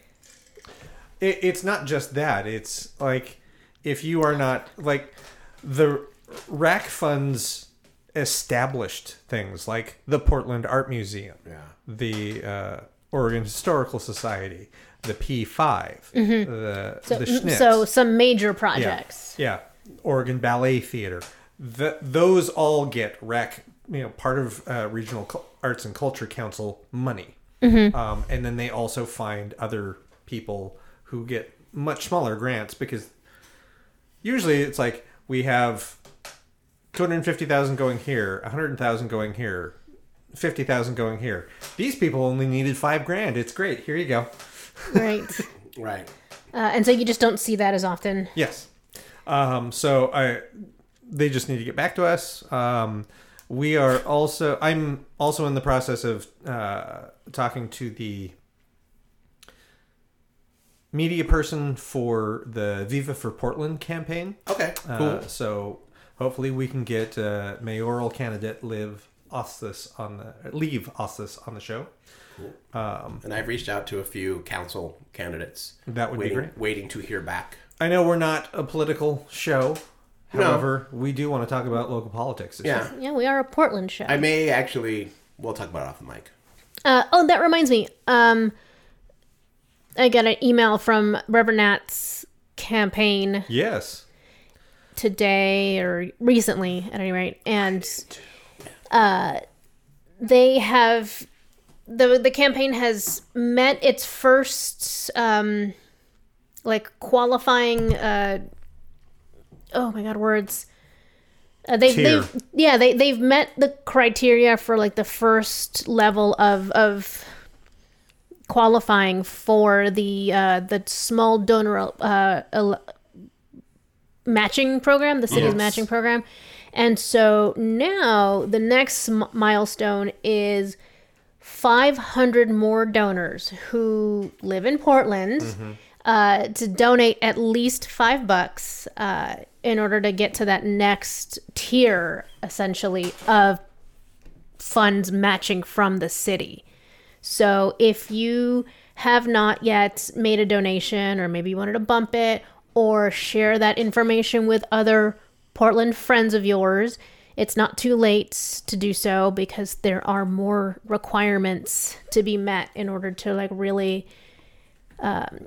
It, it's not just that. It's like if you are not like the R A C funds established things like the Portland Art Museum,
Yeah.
the uh, Oregon Historical Society, the P five, mm-hmm. the
so,
the Schnitz.
So some major projects.
Yeah, yeah. Oregon Ballet Theater. The, those all get R A C, you know, part of uh, Regional Cul- Arts and Culture Council money. Mm-hmm. Um, and then they also find other people who get much smaller grants because usually it's like we have two hundred fifty thousand going here, one hundred thousand going here, fifty thousand going here. These people only needed five grand. It's great. Here you go.
Right.
Right.
Uh, and so you just don't see that as often.
Yes. Um, so I... They just need to get back to us. Um, we are also, I'm also in the process of uh, talking to the media person for the Viva for Portland campaign.
Okay, cool.
Uh, so hopefully we can get uh, mayoral candidate Liv Ostis on the, Leave Ostis on the show.
Cool.
Um,
and I've reached out to a few council candidates.
That would
waiting,
be great.
Waiting to hear back.
I know we're not a political show.
No.
However, we do want to talk about local politics. This
Yeah.
year.
Yeah, we are a Portland show.
I may actually, we'll talk about it off the mic.
Uh, oh, that reminds me. Um, I got an email from Reverend Nat's campaign
Yes.
today or recently, at any rate, and uh, they have the the campaign has met its first um, like qualifying. Uh, oh my god, words. Uh, they've,
Tier.
they've yeah they they've met the criteria for like the first level of of qualifying for the uh, the small donor uh, el- matching program, the city's
Yes.
matching program, and so now the next m- milestone is five hundred more donors who live in Portland uh, to donate at least five bucks uh, in order to get to that next tier, essentially, of funds matching from the city. So if you have not yet made a donation, or maybe you wanted to bump it, or share that information with other Portland friends of yours, it's not too late to do so, because there are more requirements to be met in order to like really um,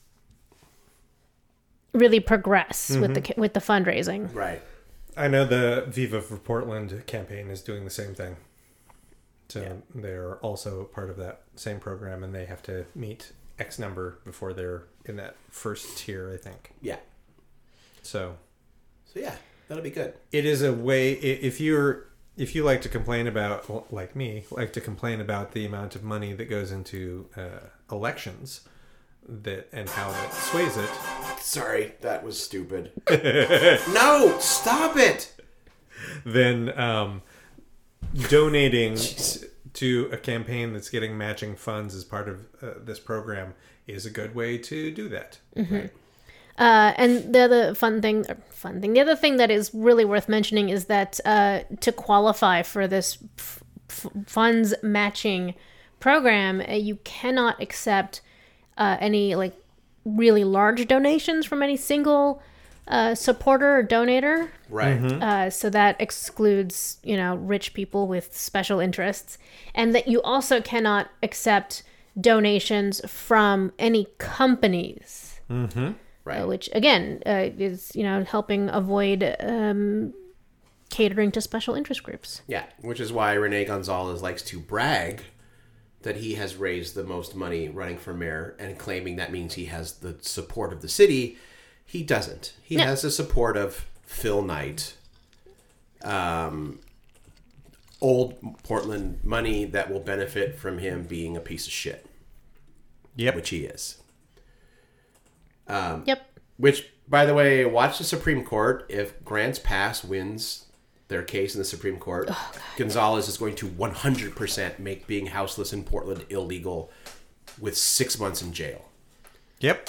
really progress with the with the fundraising.
Right.
I know the Viva for Portland campaign is doing the same thing. So
Yeah.
they're also part of that same program, and they have to meet X number before they're in that first tier, I think.
Yeah.
So
So yeah, that'll be good.
it is a way, i- if you're if you like to complain about, well, like me, like to complain about the amount of money that goes into uh, elections, that and how that sways it,
Sorry, that was stupid. No, stop it.
then um, donating to a campaign that's getting matching funds as part of uh, this program is a good way to do that.
Uh, and the other fun thing, or fun thing, the other thing that is really worth mentioning is that uh, to qualify for this f- f- funds matching program, uh, you cannot accept uh, any like really large donations from any single uh, supporter or donator.
Right.
Uh, so that excludes, you know, rich people with special interests, and that you also cannot accept donations from any companies.
Right.
Uh, which again uh, is, you know, helping avoid um, catering to special interest groups.
Yeah, which is why Rene Gonzalez likes to brag that he has raised the most money running for mayor, and claiming that means he has the support of the city. He doesn't. He
No.
has the support of Phil Knight, um, old Portland money that will benefit from him being a piece of shit,
Yep.
which he is.
Yep.
Which, by the way, watch the Supreme Court. If Grants Pass wins their case in the Supreme Court, Gonzalez is going to one hundred percent make being houseless in Portland illegal with six months in jail,
Yep.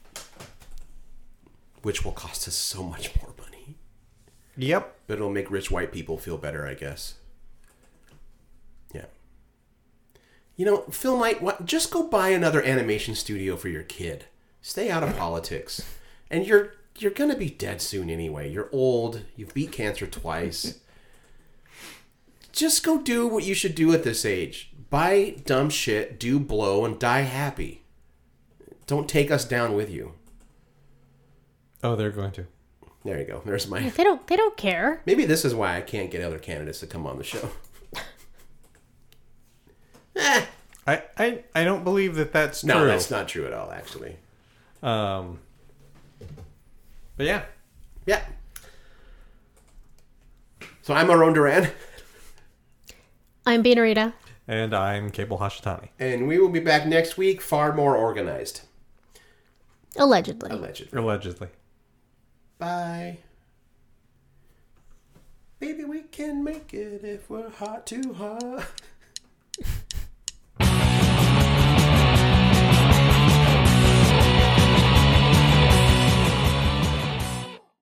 which will cost us so much more money.
Yep.
But it'll make rich white people feel better, I guess. Yeah. You know, Phil Knight, what, just go buy another animation studio for your kid. Stay out of politics. And you're you're going to be dead soon anyway. You're old. You've beat cancer twice. Just go do what you should do at this age. Buy dumb shit, do blow, and die happy. Don't take us down with you.
Oh, they're going to.
There you go. There's my...
They don't. They don't care.
Maybe this is why I can't get other candidates to come on the show. eh.
I, I, I don't believe that that's
No,
true.
that's not true at all, actually.
Um, but yeah.
Yeah. So I'm Aron Duran,
I'm Beanarita.
And I'm Cable Hashitani.
and we will be back next week, far more organized.
Allegedly.
Allegedly.
Allegedly.
Bye. Maybe we can make it if we're hot too hot.